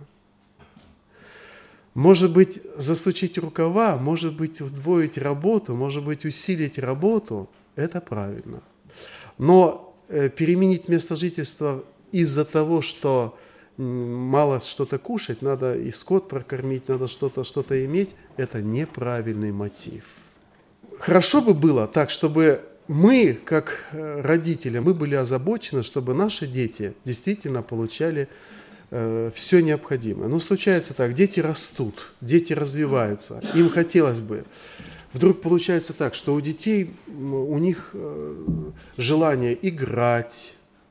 Может быть, засучить рукава, может быть, удвоить работу, может быть, усилить работу, это правильно. Но э, переменить место жительства из-за того, что мало что-то кушать, надо и скот прокормить, надо что-то что-то иметь, это неправильный мотив. Хорошо бы было так, чтобы мы, как родители, мы были озабочены, чтобы наши дети действительно получали э, все необходимое. Но случается так, дети растут, дети развиваются, им хотелось бы. Вдруг получается так, что у детей, у них э, желание играть,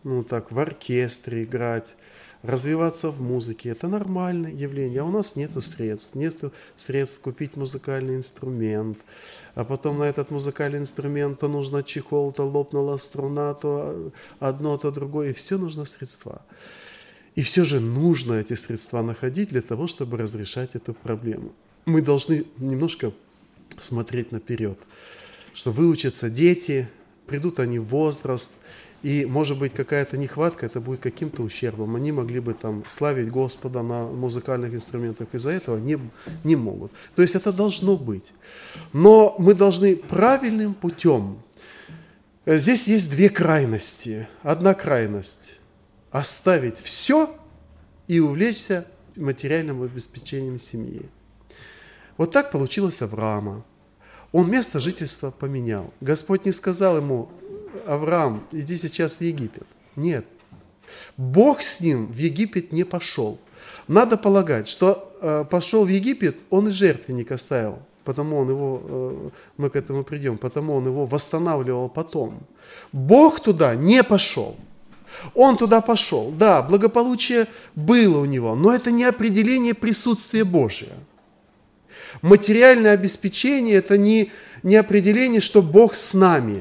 ну так, в оркестре играть, развиваться в музыке. Это нормальное явление. А у нас нет средств. Нет средств купить музыкальный инструмент. А потом на этот музыкальный инструмент то нужно чехол, то лопнула струна, то одно, то другое. И все нужно средства. И все же нужно эти средства находить для того, чтобы разрешать эту проблему. Мы должны немножко смотреть наперед, что выучатся дети, придут они в возраст, и, может быть, какая-то нехватка, это будет каким-то ущербом. Они могли бы там славить Господа на музыкальных инструментах, из-за этого не, не могут. То есть это должно быть. Но мы должны правильным путем. Здесь есть две крайности. Одна крайность – оставить все и увлечься материальным обеспечением семьи. Вот так получилось Авраама. Он место жительства поменял. Господь не сказал ему: Авраам, иди сейчас в Египет. Нет. Бог с ним в Египет не пошел. Надо полагать, что э, пошел в Египет, он и жертвенник оставил. Потому он его, э, мы к этому придем, потому он его восстанавливал потом. Бог туда не пошел. Он туда пошел. Да, благополучие было у него, но это не определение присутствия Божия. Материальное обеспечение – это не, не определение, что Бог с нами.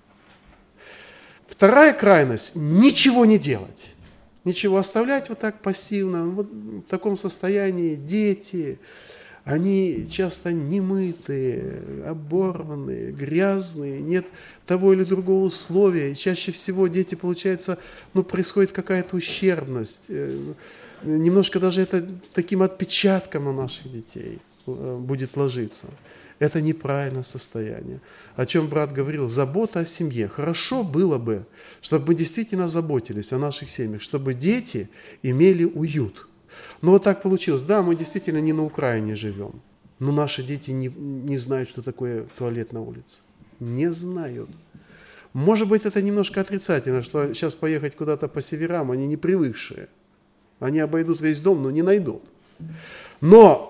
Вторая крайность – ничего не делать. Ничего оставлять вот так пассивно. Вот в таком состоянии дети, они часто немытые, оборванные, грязные, нет того или другого условия. И чаще всего дети, получается, ну, происходит какая-то ущербность. Немножко даже это таким отпечатком на наших детей будет ложиться. Это неправильное состояние. О чем брат говорил, забота о семье. Хорошо было бы, чтобы мы действительно заботились о наших семьях, чтобы дети имели уют. Но вот так получилось. Да, мы действительно не на Украине живем, но наши дети не, не знают, что такое туалет на улице. Не знают. Может быть, это немножко отрицательно, что сейчас поехать куда-то по северам, они не привыкшие. Они обойдут весь дом, но не найдут. Но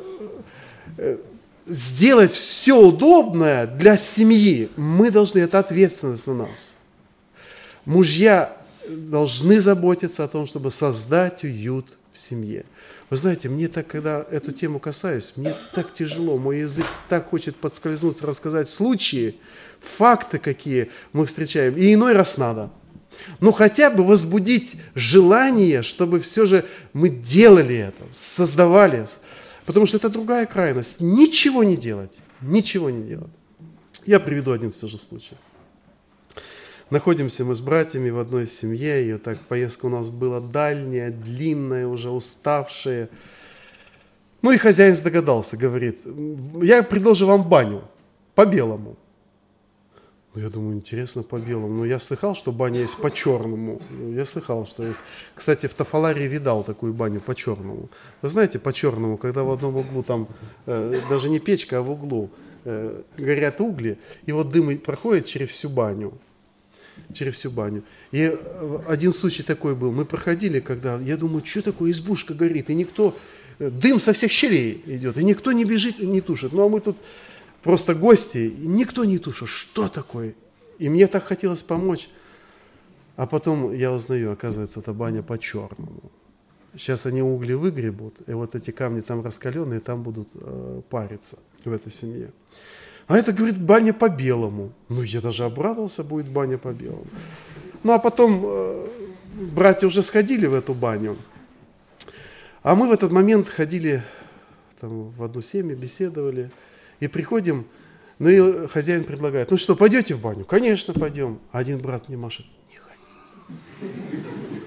сделать все удобное для семьи, мы должны, это ответственность на нас. Мужья должны заботиться о том, чтобы создать уют в семье. Вы знаете, мне так, когда эту тему касаюсь, мне так тяжело, мой язык так хочет подскользнуться, рассказать случаи, факты, какие мы встречаем, и иной раз надо. Ну, хотя бы возбудить желание, чтобы все же мы делали это, создавали. Потому что это другая крайность. Ничего не делать. Ничего не делать. Я приведу один все же случай. Находимся мы с братьями в одной семье, и вот так поездка у нас была дальняя, длинная, уже уставшая. Ну и хозяин догадался, говорит: я предложу вам баню по-белому. Ну, я думаю, интересно, по-белому. Но я слыхал, что баня есть по-черному. Я слыхал, что есть. Кстати, в Тафаларии видал такую баню по-черному. Вы знаете, по-черному, когда в одном углу, там э, даже не печка, а в углу э, горят угли, и вот дым проходит через всю баню. Через всю баню. И один случай такой был. Мы проходили, когда, я думаю, что такое, избушка горит, и никто, дым со всех щелей идет, и никто не бежит, не тушит. Ну, а мы тут просто гости, и никто не тушит. Что такое? И мне так хотелось помочь. А потом я узнаю, оказывается, это баня по-черному. Сейчас они угли выгребут, и вот эти камни там раскаленные, там будут э, париться в этой семье. А это, говорит, баня по-белому. Ну, я даже обрадовался, будет баня по-белому. Ну, а потом э, братья уже сходили в эту баню. А мы в этот момент ходили там, в одну семью, беседовали. И приходим, ну и хозяин предлагает: ну что, пойдете в баню? Конечно, пойдем. А один брат мне машет: не ходите.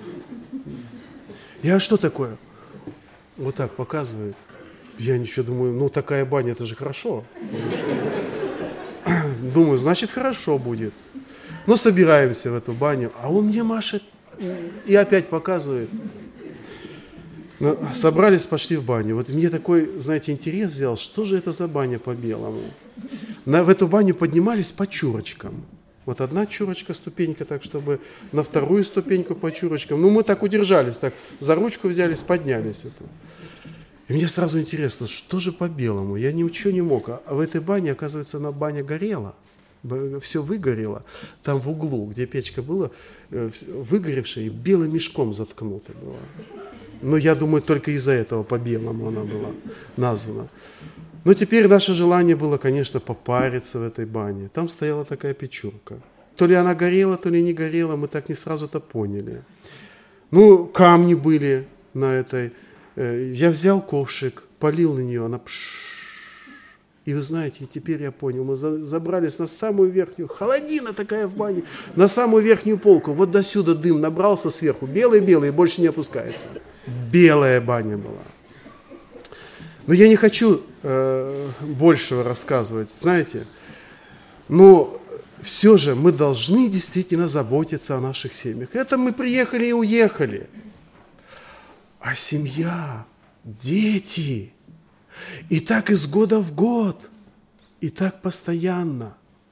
Я: а что такое? Вот так показывает. Я ничего, думаю, ну такая баня, это же хорошо. Думаю, значит, хорошо будет. Ну, собираемся в эту баню, а он мне машет и опять показывает. Ну, собрались, пошли в баню. Вот мне такой, знаете, интерес взял, что же это за баня по-белому. На, в эту баню поднимались по чурочкам. Вот одна чурочка, ступенька, так, чтобы на вторую ступеньку по чурочкам. Ну, мы так удержались, так, за ручку взялись, поднялись. Это. И мне сразу интересно, что же по-белому? Я ничего не мог. А в этой бане, оказывается, она баня горела. Все выгорело. Там в углу, где печка была, выгоревшая и белым мешком заткнута была. Но я думаю, только из-за этого по-белому она была названа. Но теперь наше желание было, конечно, попариться в этой бане. Там стояла такая печурка. То ли она горела, то ли не горела, мы так не сразу-то поняли. Ну, камни были на этой. Я взял ковшик, полил на нее, она пш. И вы знаете, теперь я понял, мы забрались на самую верхнюю, холодина такая в бане, на самую верхнюю полку. Вот до сюда дым набрался сверху, белый-белый, и больше не опускается. Белая баня была. Но я не хочу э, большего рассказывать, знаете. Но все же мы должны действительно заботиться о наших семьях. Это мы приехали и уехали. А семья, дети... И так из года в год, и так постоянно.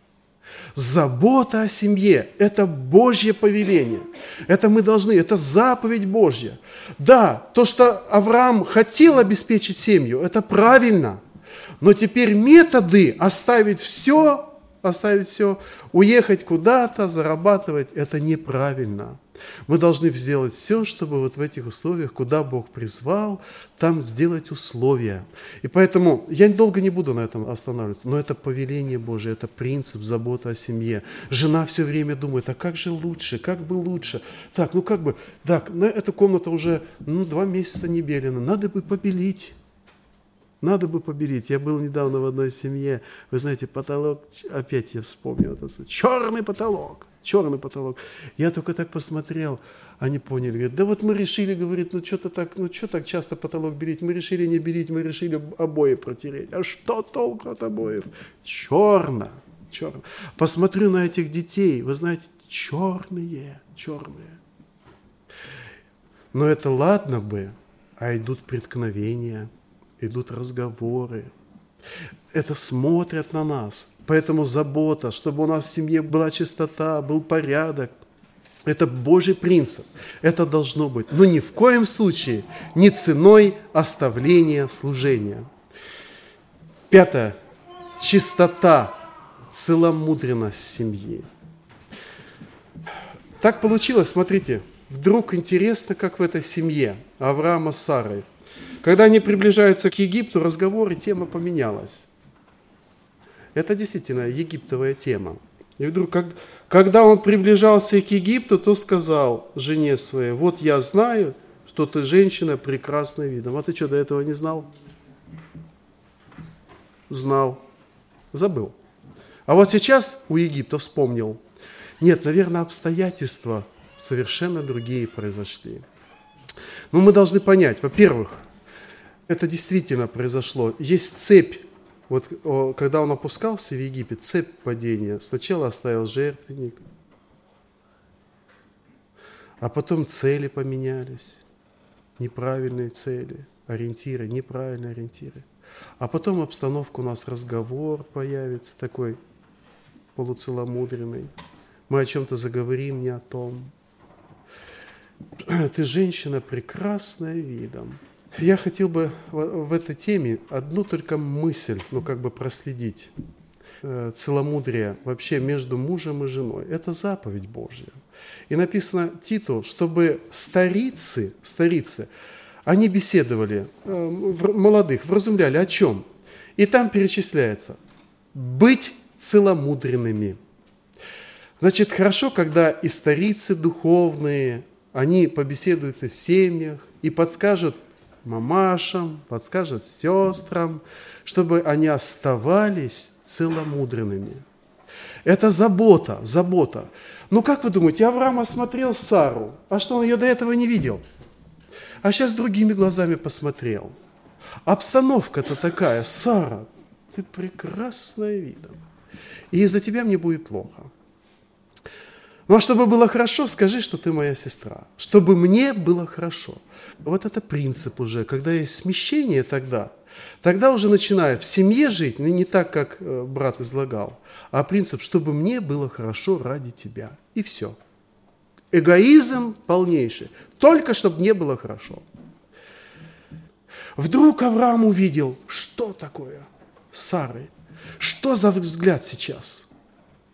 Забота о семье – это Божье повеление. Это мы должны, это заповедь Божья. Да, то, что Авраам хотел обеспечить семью, это правильно. Но теперь методы оставить все, оставить все, уехать куда-то, зарабатывать – это неправильно. Мы должны сделать все, чтобы вот в этих условиях, куда Бог призвал, там сделать условия. И поэтому я долго не буду на этом останавливаться, но это повеление Божие, это принцип заботы о семье. Жена все время думает, а как же лучше, как бы лучше? Так, ну как бы, так, ну эта комната уже ну, два месяца не белена, надо бы побелить. Надо бы побелить. Я был недавно в одной семье, вы знаете, потолок, опять я вспомнил, это, черный потолок. Черный потолок. Я только так посмотрел, они поняли, говорят, да вот мы решили, говорит, ну что-то так, ну что так часто потолок белить, мы решили не белить, мы решили обои протереть. А что толку от обоев? Черно, черно. Посмотрю на этих детей, вы знаете, черные, черные. Но это ладно бы, а идут преткновения, идут разговоры. Это смотрят на нас. Поэтому забота, чтобы у нас в семье была чистота, был порядок. Это Божий принцип. Это должно быть. Но ни в коем случае не ценой оставления служения. Пятое. Чистота, целомудренность семьи. Так получилось, смотрите, вдруг интересно, как в этой семье Авраама с Сарой. Когда они приближаются к Египту, разговор и тема поменялась. Это действительно египтовая тема. И вдруг, как, когда он приближался к Египту, то сказал жене своей, вот я знаю, что ты женщина прекрасной видом. А ты что, до этого не знал? Знал. Забыл. А вот сейчас у Египта вспомнил. Нет, наверное, обстоятельства совершенно другие произошли. Но мы должны понять, во-первых, это действительно произошло. Есть цепь. Вот когда он опускался в Египет, цепь падения, сначала оставил жертвенник, а потом цели поменялись, неправильные цели, ориентиры, неправильные ориентиры. А потом обстановка у нас, разговор появится такой полуцеломудренный, мы о чем-то заговорим, не о том. Ты женщина прекрасная видом. Я хотел бы в этой теме одну только мысль, ну как бы проследить. Целомудрие вообще между мужем и женой. Это заповедь Божья. И написано Титу, чтобы старицы, старицы, они беседовали, молодых, вразумляли о чем? И там перечисляется быть целомудренными. Значит, хорошо, когда и старицы духовные, они побеседуют и в семьях, и подскажут мамашам, подскажут сестрам, чтобы они оставались целомудренными. Это забота, забота. Ну как вы думаете, Авраам осмотрел Сару, а что он ее до этого не видел? А сейчас другими глазами посмотрел. Обстановка-то такая, Сара, ты прекрасная видом, и из-за тебя мне будет плохо. Ну а чтобы было хорошо, скажи, что ты моя сестра. Чтобы мне было хорошо. Вот это принцип уже, когда есть смещение тогда, тогда уже начинаю в семье жить, но не так, как брат излагал, а принцип, чтобы мне было хорошо ради тебя. И все. Эгоизм полнейший. Только чтобы мне было хорошо. Вдруг Авраам увидел, что такое Сары. Что за взгляд сейчас?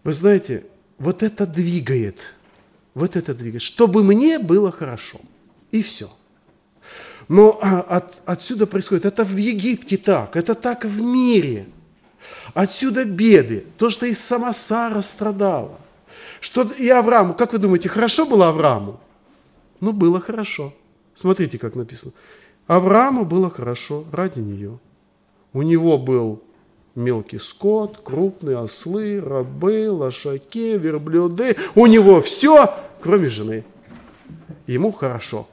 Вы знаете, вот это двигает, вот это двигает, чтобы мне было хорошо, и все. Но от, отсюда происходит, это в Египте так, это так в мире. Отсюда беды, то, что и сама Сара страдала, что и Аврааму, как вы думаете, хорошо было Аврааму? Ну, было хорошо. Смотрите, как написано. Аврааму было хорошо ради нее. У него был мелкий скот, крупные ослы, рабы, лошаки, верблюды. У него все, кроме жены. Ему хорошо.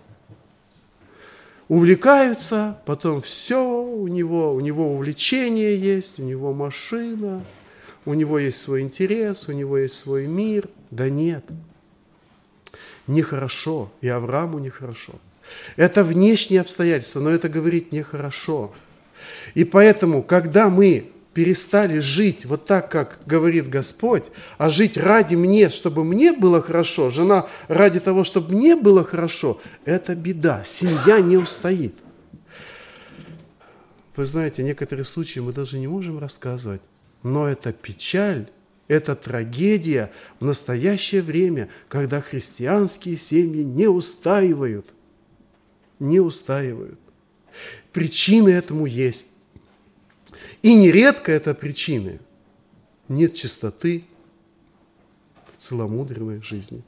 Увлекаются, потом все у него, у него увлечение есть, у него машина, у него есть свой интерес, у него есть свой мир. Да нет, нехорошо, и Аврааму нехорошо. Это внешние обстоятельства, но это говорит нехорошо. И поэтому, когда мы перестали жить вот так, как говорит Господь, а жить ради мне, чтобы мне было хорошо, жена ради того, чтобы мне было хорошо, это беда, семья не устоит. Вы знаете, некоторые случаи мы даже не можем рассказывать, но это печаль, это трагедия в настоящее время, когда христианские семьи не устаивают, не устаивают. Причины этому есть. И нередко это причины. Нет чистоты в целомудренной жизни.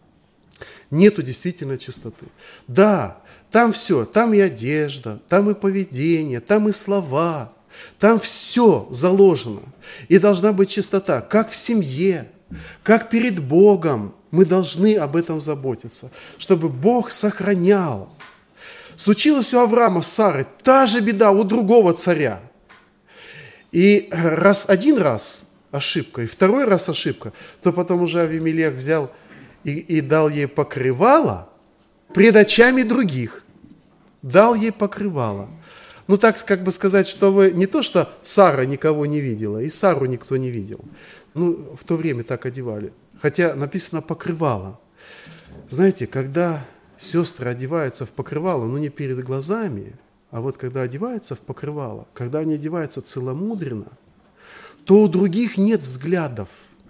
Нету действительно чистоты. Да, там все, там и одежда, там и поведение, там и слова, там все заложено. И должна быть чистота, как в семье, как перед Богом. Мы должны об этом заботиться, чтобы Бог сохранял. Случилось у Авраама с Сарой та же беда у другого царя. И раз один раз ошибка, и второй раз ошибка, то потом уже Авимелех взял и, и дал ей покрывало пред очами других. Дал ей покрывало. Ну, так как бы сказать, что вы не то, что Сара никого не видела, и Сару никто не видел. Ну, в то время так одевали. Хотя написано покрывало. Знаете, когда сестры одеваются в покрывало, ну, не перед глазами, а вот когда одеваются в покрывало, когда они одеваются целомудренно, то у других нет взглядов.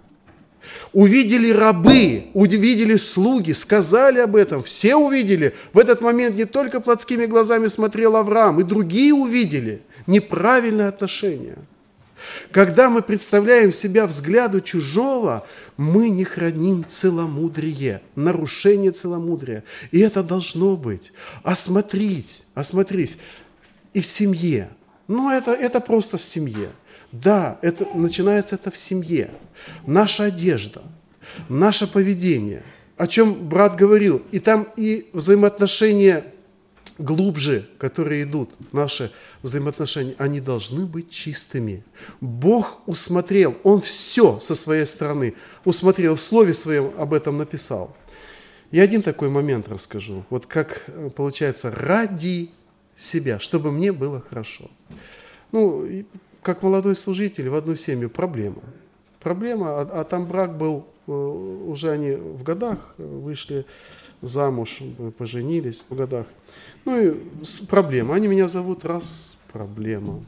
Увидели рабы, увидели слуги, сказали об этом, все увидели. В этот момент не только плотскими глазами смотрел Авраам, и другие увидели неправильное отношение. Когда мы представляем себя взгляду чужого, мы не храним целомудрие, нарушение целомудрия. И это должно быть. Осмотрись, осмотрись. И в семье. Ну, это, это просто в семье. Да, это, начинается это в семье. Наша одежда, наше поведение, о чем брат говорил. И там и взаимоотношения глубже, которые идут, наши взаимоотношения, они должны быть чистыми. Бог усмотрел, Он все со своей стороны усмотрел, в Слове Своем об этом написал. Я один такой момент расскажу. Вот как получается, ради себя, чтобы мне было хорошо. Ну, как молодой служитель в одну семью проблема. Проблема, а, а там брак был, уже они в годах вышли замуж, поженились в годах. Ну и проблема. Они меня зовут, раз, проблема.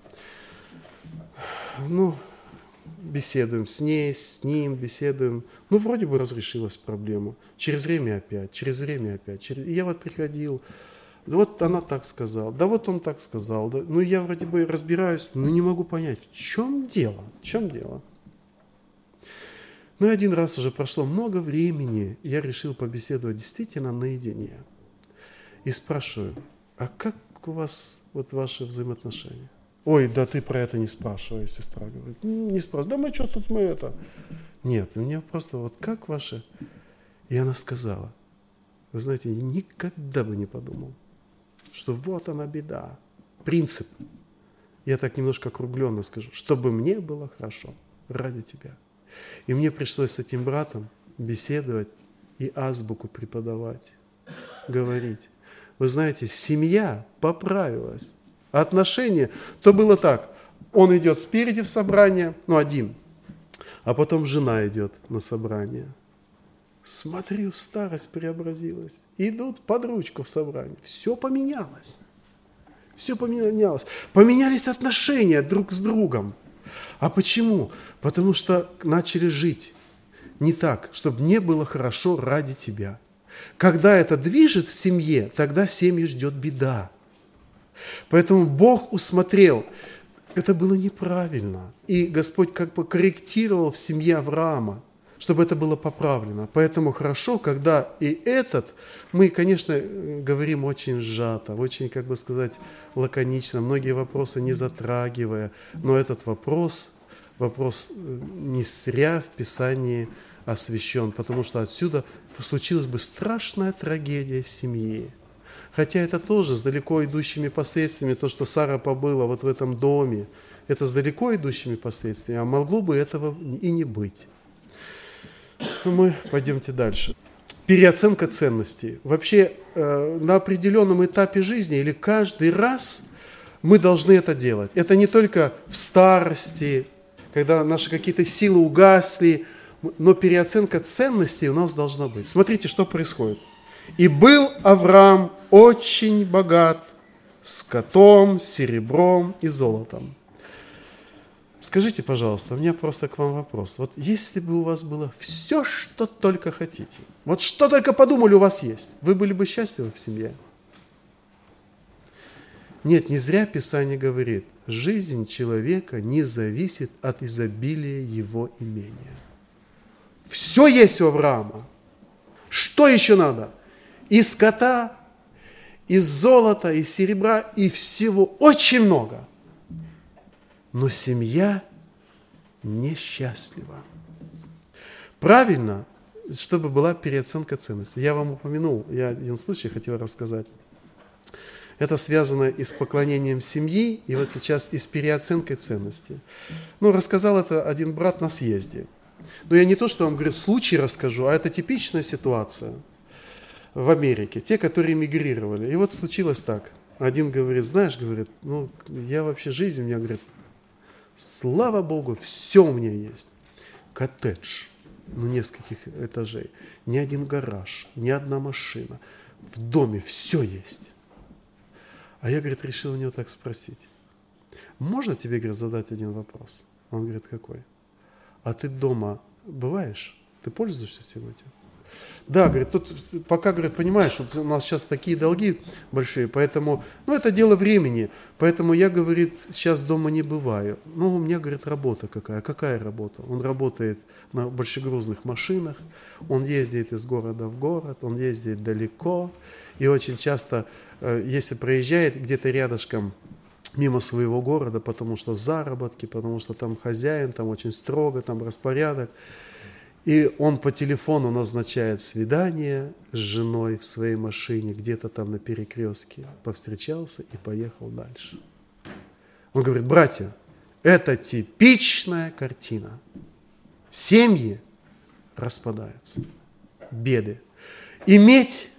Ну, беседуем с ней, с ним, беседуем. Ну, вроде бы разрешилась проблема. Через время опять, через время опять. Через... И я вот приходил, да вот она так сказала, да вот он так сказал. Да... Ну, я вроде бы разбираюсь, но не могу понять, в чем дело, в чем дело. Ну, и один раз уже прошло много времени, и я решил побеседовать действительно наедине. И спрашиваю, а как у вас вот ваши взаимоотношения? Ой, да ты про это не спрашивай, сестра говорит. Не спрашивай, да мы что тут мы это? Нет, у меня просто вот как ваши? И она сказала, вы знаете, я никогда бы не подумал, что вот она беда. Принцип. Я так немножко округленно скажу, чтобы мне было хорошо ради тебя. И мне пришлось с этим братом беседовать и азбуку преподавать, говорить. Вы знаете, семья поправилась. Отношения, то было так. Он идет спереди в собрание, ну один, а потом жена идет на собрание. Смотрю, старость преобразилась. Идут под ручку в собрание. Все поменялось. Все поменялось. Поменялись отношения друг с другом. А почему? Потому что начали жить не так, чтобы не было хорошо ради тебя. Когда это движет в семье, тогда семью ждет беда. Поэтому Бог усмотрел, это было неправильно. И Господь как бы корректировал в семье Авраама, чтобы это было поправлено. Поэтому хорошо, когда и этот, мы, конечно, говорим очень сжато, очень, как бы сказать, лаконично, многие вопросы не затрагивая, но этот вопрос, вопрос не зря в Писании освящен, потому что отсюда случилась бы страшная трагедия семьи. Хотя это тоже с далеко идущими последствиями, то, что Сара побыла вот в этом доме, это с далеко идущими последствиями, а могло бы этого и не быть. Но мы пойдемте дальше. Переоценка ценностей. Вообще э, на определенном этапе жизни или каждый раз мы должны это делать. Это не только в старости, когда наши какие-то силы угасли, но переоценка ценностей у нас должна быть. Смотрите, что происходит. «И был Авраам очень богат скотом, серебром и золотом». Скажите, пожалуйста, у меня просто к вам вопрос. Вот если бы у вас было все, что только хотите, вот что только подумали у вас есть, вы были бы счастливы в семье? Нет, не зря Писание говорит, жизнь человека не зависит от изобилия его имения. Все есть у Авраама. Что еще надо? И скота, и золота, и серебра, и всего очень много. Но семья несчастлива. Правильно, чтобы была переоценка ценностей. Я вам упомянул, я один случай хотел рассказать. Это связано и с поклонением семьи, и вот сейчас и с переоценкой ценностей. Ну, рассказал это один брат на съезде. Но я не то, что вам говорю, случай расскажу, а это типичная ситуация в Америке, те, которые мигрировали. И вот случилось так. Один говорит, знаешь, говорит, ну, я вообще жизнь у меня, говорит, слава Богу, все у меня есть. Коттедж, ну, нескольких этажей, ни один гараж, ни одна машина. В доме все есть. А я, говорит, решил у него так спросить. Можно тебе, говорит, задать один вопрос? Он говорит, какой? А ты дома бываешь? Ты пользуешься всем этим? Да, говорит, тут пока, говорит, понимаешь, вот у нас сейчас такие долги большие, поэтому, ну, это дело времени, поэтому я, говорит, сейчас дома не бываю. Ну, у меня, говорит, работа какая. Какая работа? Он работает на большегрузных машинах, он ездит из города в город, он ездит далеко, и очень часто, если проезжает где-то рядышком мимо своего города, потому что заработки, потому что там хозяин, там очень строго, там распорядок, и он по телефону назначает свидание с женой в своей машине, где-то там на перекрестке, повстречался и поехал дальше. Он говорит, братья, это типичная картина. Семьи распадаются, беды. Иметь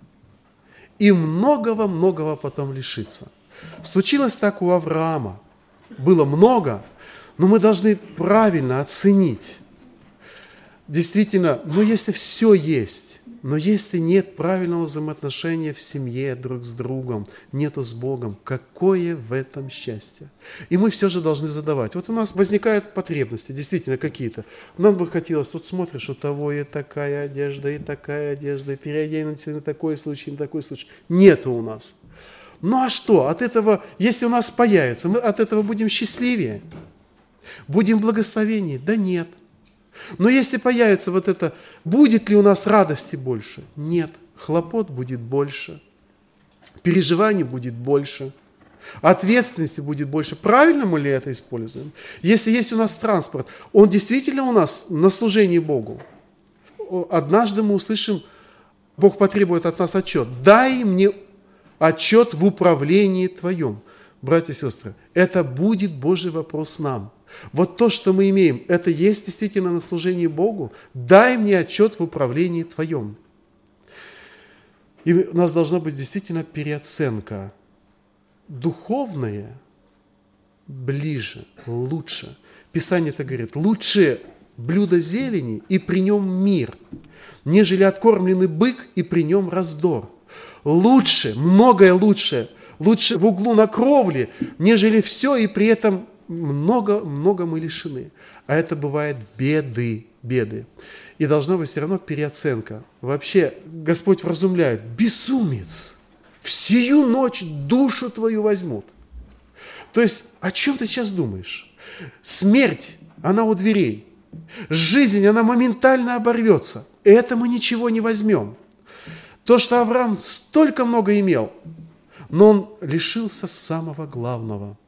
и многого-многого потом лишиться. Случилось так у Авраама. Было много, но мы должны правильно оценить. Действительно, ну если все есть, но если нет правильного взаимоотношения в семье друг с другом, нету с Богом, какое в этом счастье? И мы все же должны задавать. Вот у нас возникают потребности, действительно какие-то. Нам бы хотелось, вот смотришь, у того и такая одежда, и такая одежда, и переоденься на такой случай, на такой случай. Нету у нас. Ну а что? От этого, если у нас появится, мы от этого будем счастливее? Будем благословеннее? Да нет. Но если появится вот это, будет ли у нас радости больше? Нет. Хлопот будет больше. Переживаний будет больше. Ответственности будет больше. Правильно мы ли это используем? Если есть у нас транспорт, он действительно у нас на служении Богу. Однажды мы услышим, Бог потребует от нас отчет. Дай мне отчет в управлении Твоем. Братья и сестры, это будет Божий вопрос нам. Вот то, что мы имеем, это есть действительно на служении Богу. Дай мне отчет в управлении Твоем. И у нас должна быть действительно переоценка. Духовное ближе, лучше. Писание это говорит, лучше блюдо зелени и при нем мир, нежели откормленный бык и при нем раздор. Лучше, многое лучше, лучше в углу на кровле, нежели все и при этом много-много мы лишены. А это бывает беды, беды. И должна быть все равно переоценка. Вообще Господь вразумляет: безумец, в сию ночь душу твою возьмут. То есть о чем ты сейчас думаешь? Смерть, она у дверей. Жизнь, она моментально оборвется. Это мы ничего не возьмем. То, что Авраам столько много имел, но он лишился самого главного.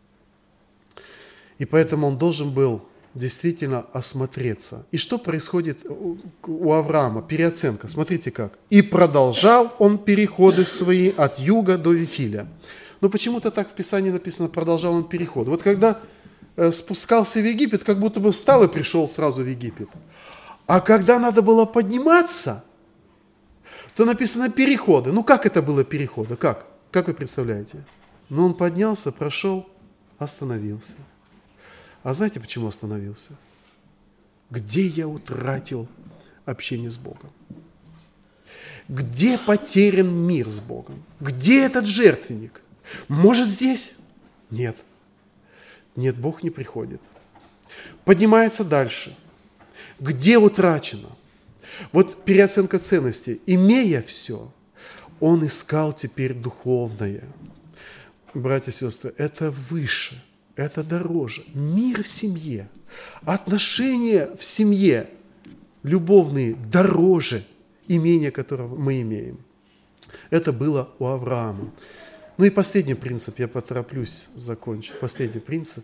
И поэтому он должен был действительно осмотреться. И что происходит у Авраама? Переоценка. Смотрите как. «И продолжал он переходы свои от юга до Вифиля». Но почему-то так в Писании написано: продолжал он переходы. Вот когда спускался в Египет, как будто бы встал и пришел сразу в Египет. А когда надо было подниматься, то написано переходы. Ну как это было переходы? Как? Как вы представляете? Ну он поднялся, прошел, остановился. А знаете, почему остановился? Где я утратил общение с Богом? Где потерян мир с Богом? Где этот жертвенник? Может, здесь? Нет. Нет, Бог не приходит. Поднимается дальше. Где утрачено? Вот переоценка ценностей. Имея все, он искал теперь духовное. Братья и сестры, это выше, это дороже. Мир в семье, отношения в семье любовные дороже имения, которое мы имеем. Это было у Авраама. Ну и последний принцип, я потороплюсь закончить. Последний принцип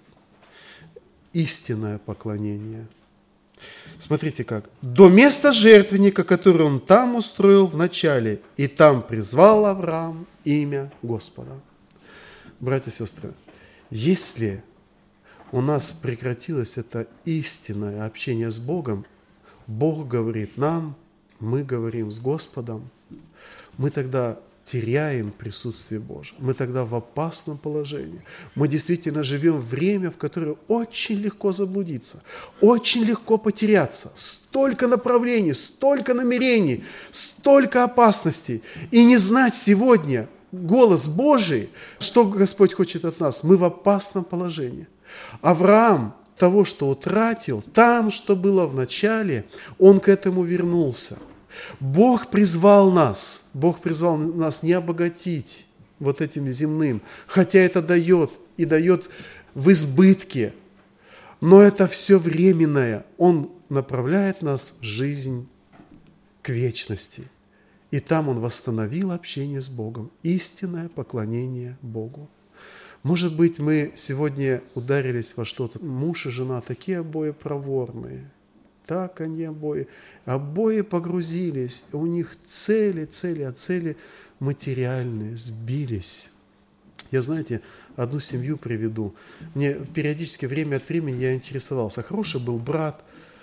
– истинное поклонение. Смотрите как. «До места жертвенника, который он там устроил в начале, и там призвал Авраам имя Господа». Братья и сестры, если у нас прекратилось это истинное общение с Богом, Бог говорит нам, мы говорим с Господом, мы тогда теряем присутствие Божие. Мы тогда в опасном положении. Мы действительно живем в время, в которое очень легко заблудиться, очень легко потеряться. Столько направлений, столько намерений, столько опасностей. И не знать сегодня голос Божий, что Господь хочет от нас. Мы в опасном положении. Авраам того, что утратил, там, что было в начале, он к этому вернулся. Бог призвал нас, Бог призвал нас не обогатить вот этим земным, хотя это дает и дает в избытке, но это все временное. Он направляет нас в жизнь к вечности. И там Он восстановил общение с Богом, истинное поклонение Богу. Может быть, мы сегодня ударились во что-то. Муж и жена такие обои проворные. Так они обои. Обои погрузились. У них цели, цели, а цели материальные, сбились. Я, знаете, одну семью приведу. Мне периодически, время от времени я интересовался. Хороший был брат,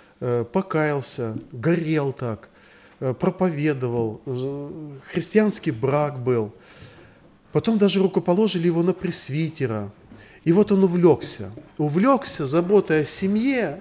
покаялся, горел так, проповедовал, христианский брак был. Потом даже рукоположили его на пресвитера. И вот он увлекся. Увлекся заботой о семье.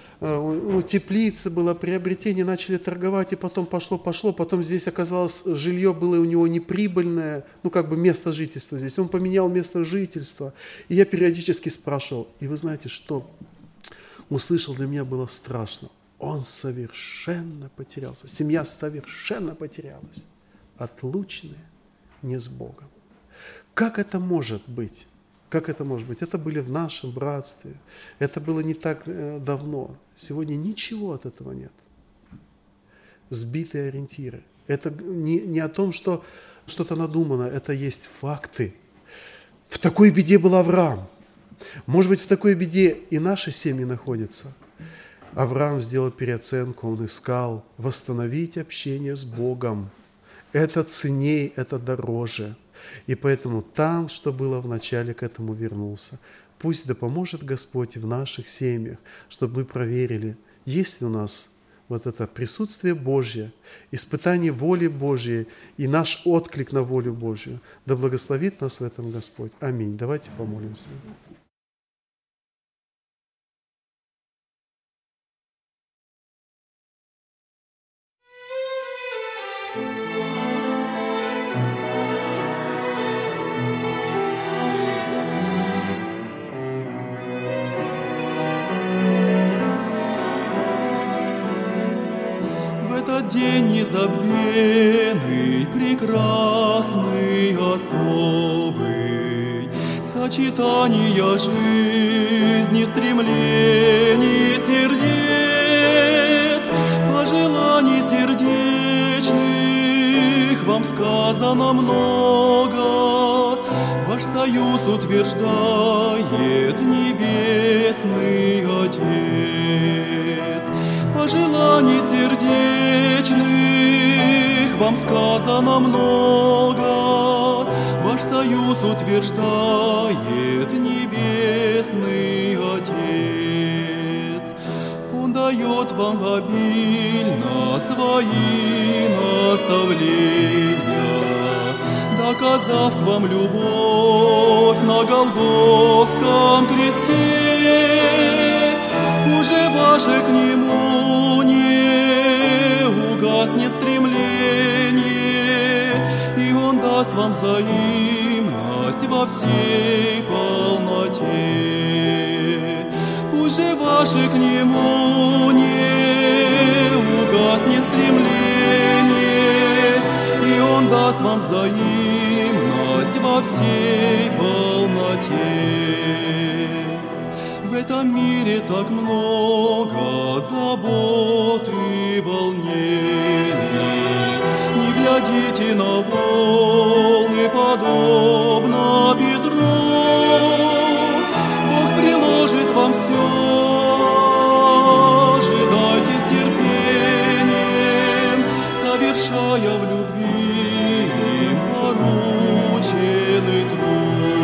Ну, теплица была, приобретение, начали торговать, и потом пошло-пошло. Потом здесь оказалось, жилье было у него неприбыльное, ну, как бы место жительства здесь. Он поменял место жительства. И я периодически спрашивал, и вы знаете, что услышал, для меня было страшно. Он совершенно потерялся. Семья совершенно потерялась. Отлученная не с Богом. Как это может быть? Как это может быть? Это были в нашем братстве. Это было не так давно. Сегодня ничего от этого нет. Сбитые ориентиры. Это не, не о том, что что-то надумано. Это есть факты. В такой беде был Авраам. Может быть, в такой беде и наши семьи находятся. Авраам сделал переоценку. Он искал восстановить общение с Богом. Это ценней, это дороже. И поэтому там, что было в начале, к этому вернулся. Пусть да поможет Господь в наших семьях, чтобы мы проверили, есть ли у нас вот это присутствие Божье, испытание воли Божьей и наш отклик на волю Божью. Да благословит нас в этом Господь. Аминь. Давайте помолимся. день незабвенный, прекрасный, особый, сочетание жизни, стремлений сердец, пожеланий сердечных вам сказано много. Ваш союз утверждает Небесный Отец. Пожеланий сердечных вам сказано много. Ваш союз утверждает Небесный Отец. Он дает вам обильно свои наставления, доказав к вам любовь на Голгофском кресте. Уже ваше к Нему не угаснет стремление, и Он даст вам взаимность во всей полноте. Уже ваше к Нему не угаснет стремление, и Он даст вам взаимность во всей полноте. В этом мире так много забот и волнений. Не глядите на волны, подобно Петру. Бог приложит вам все, ожидайте с терпением, совершая в любви им порученный труд.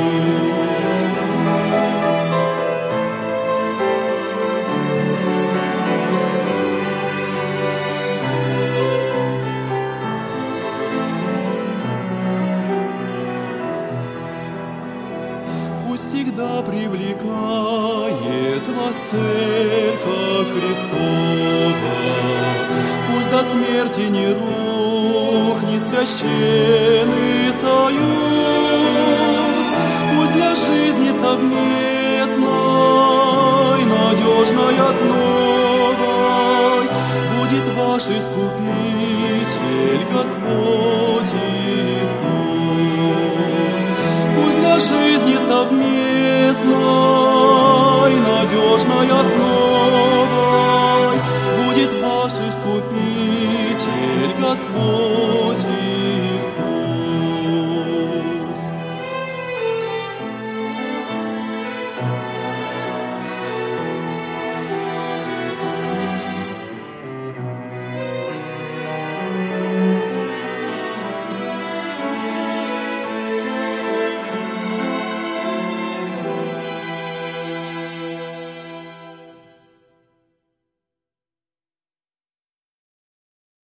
Всегда привлекает вас Церковь Христова. Пусть до смерти не рухнет священный союз. Пусть для жизни совместной, надежной основой будет ваш Искупитель Господь Иисус. Пусть для жизни совместной, надежной основой будет ваш Искупитель Господь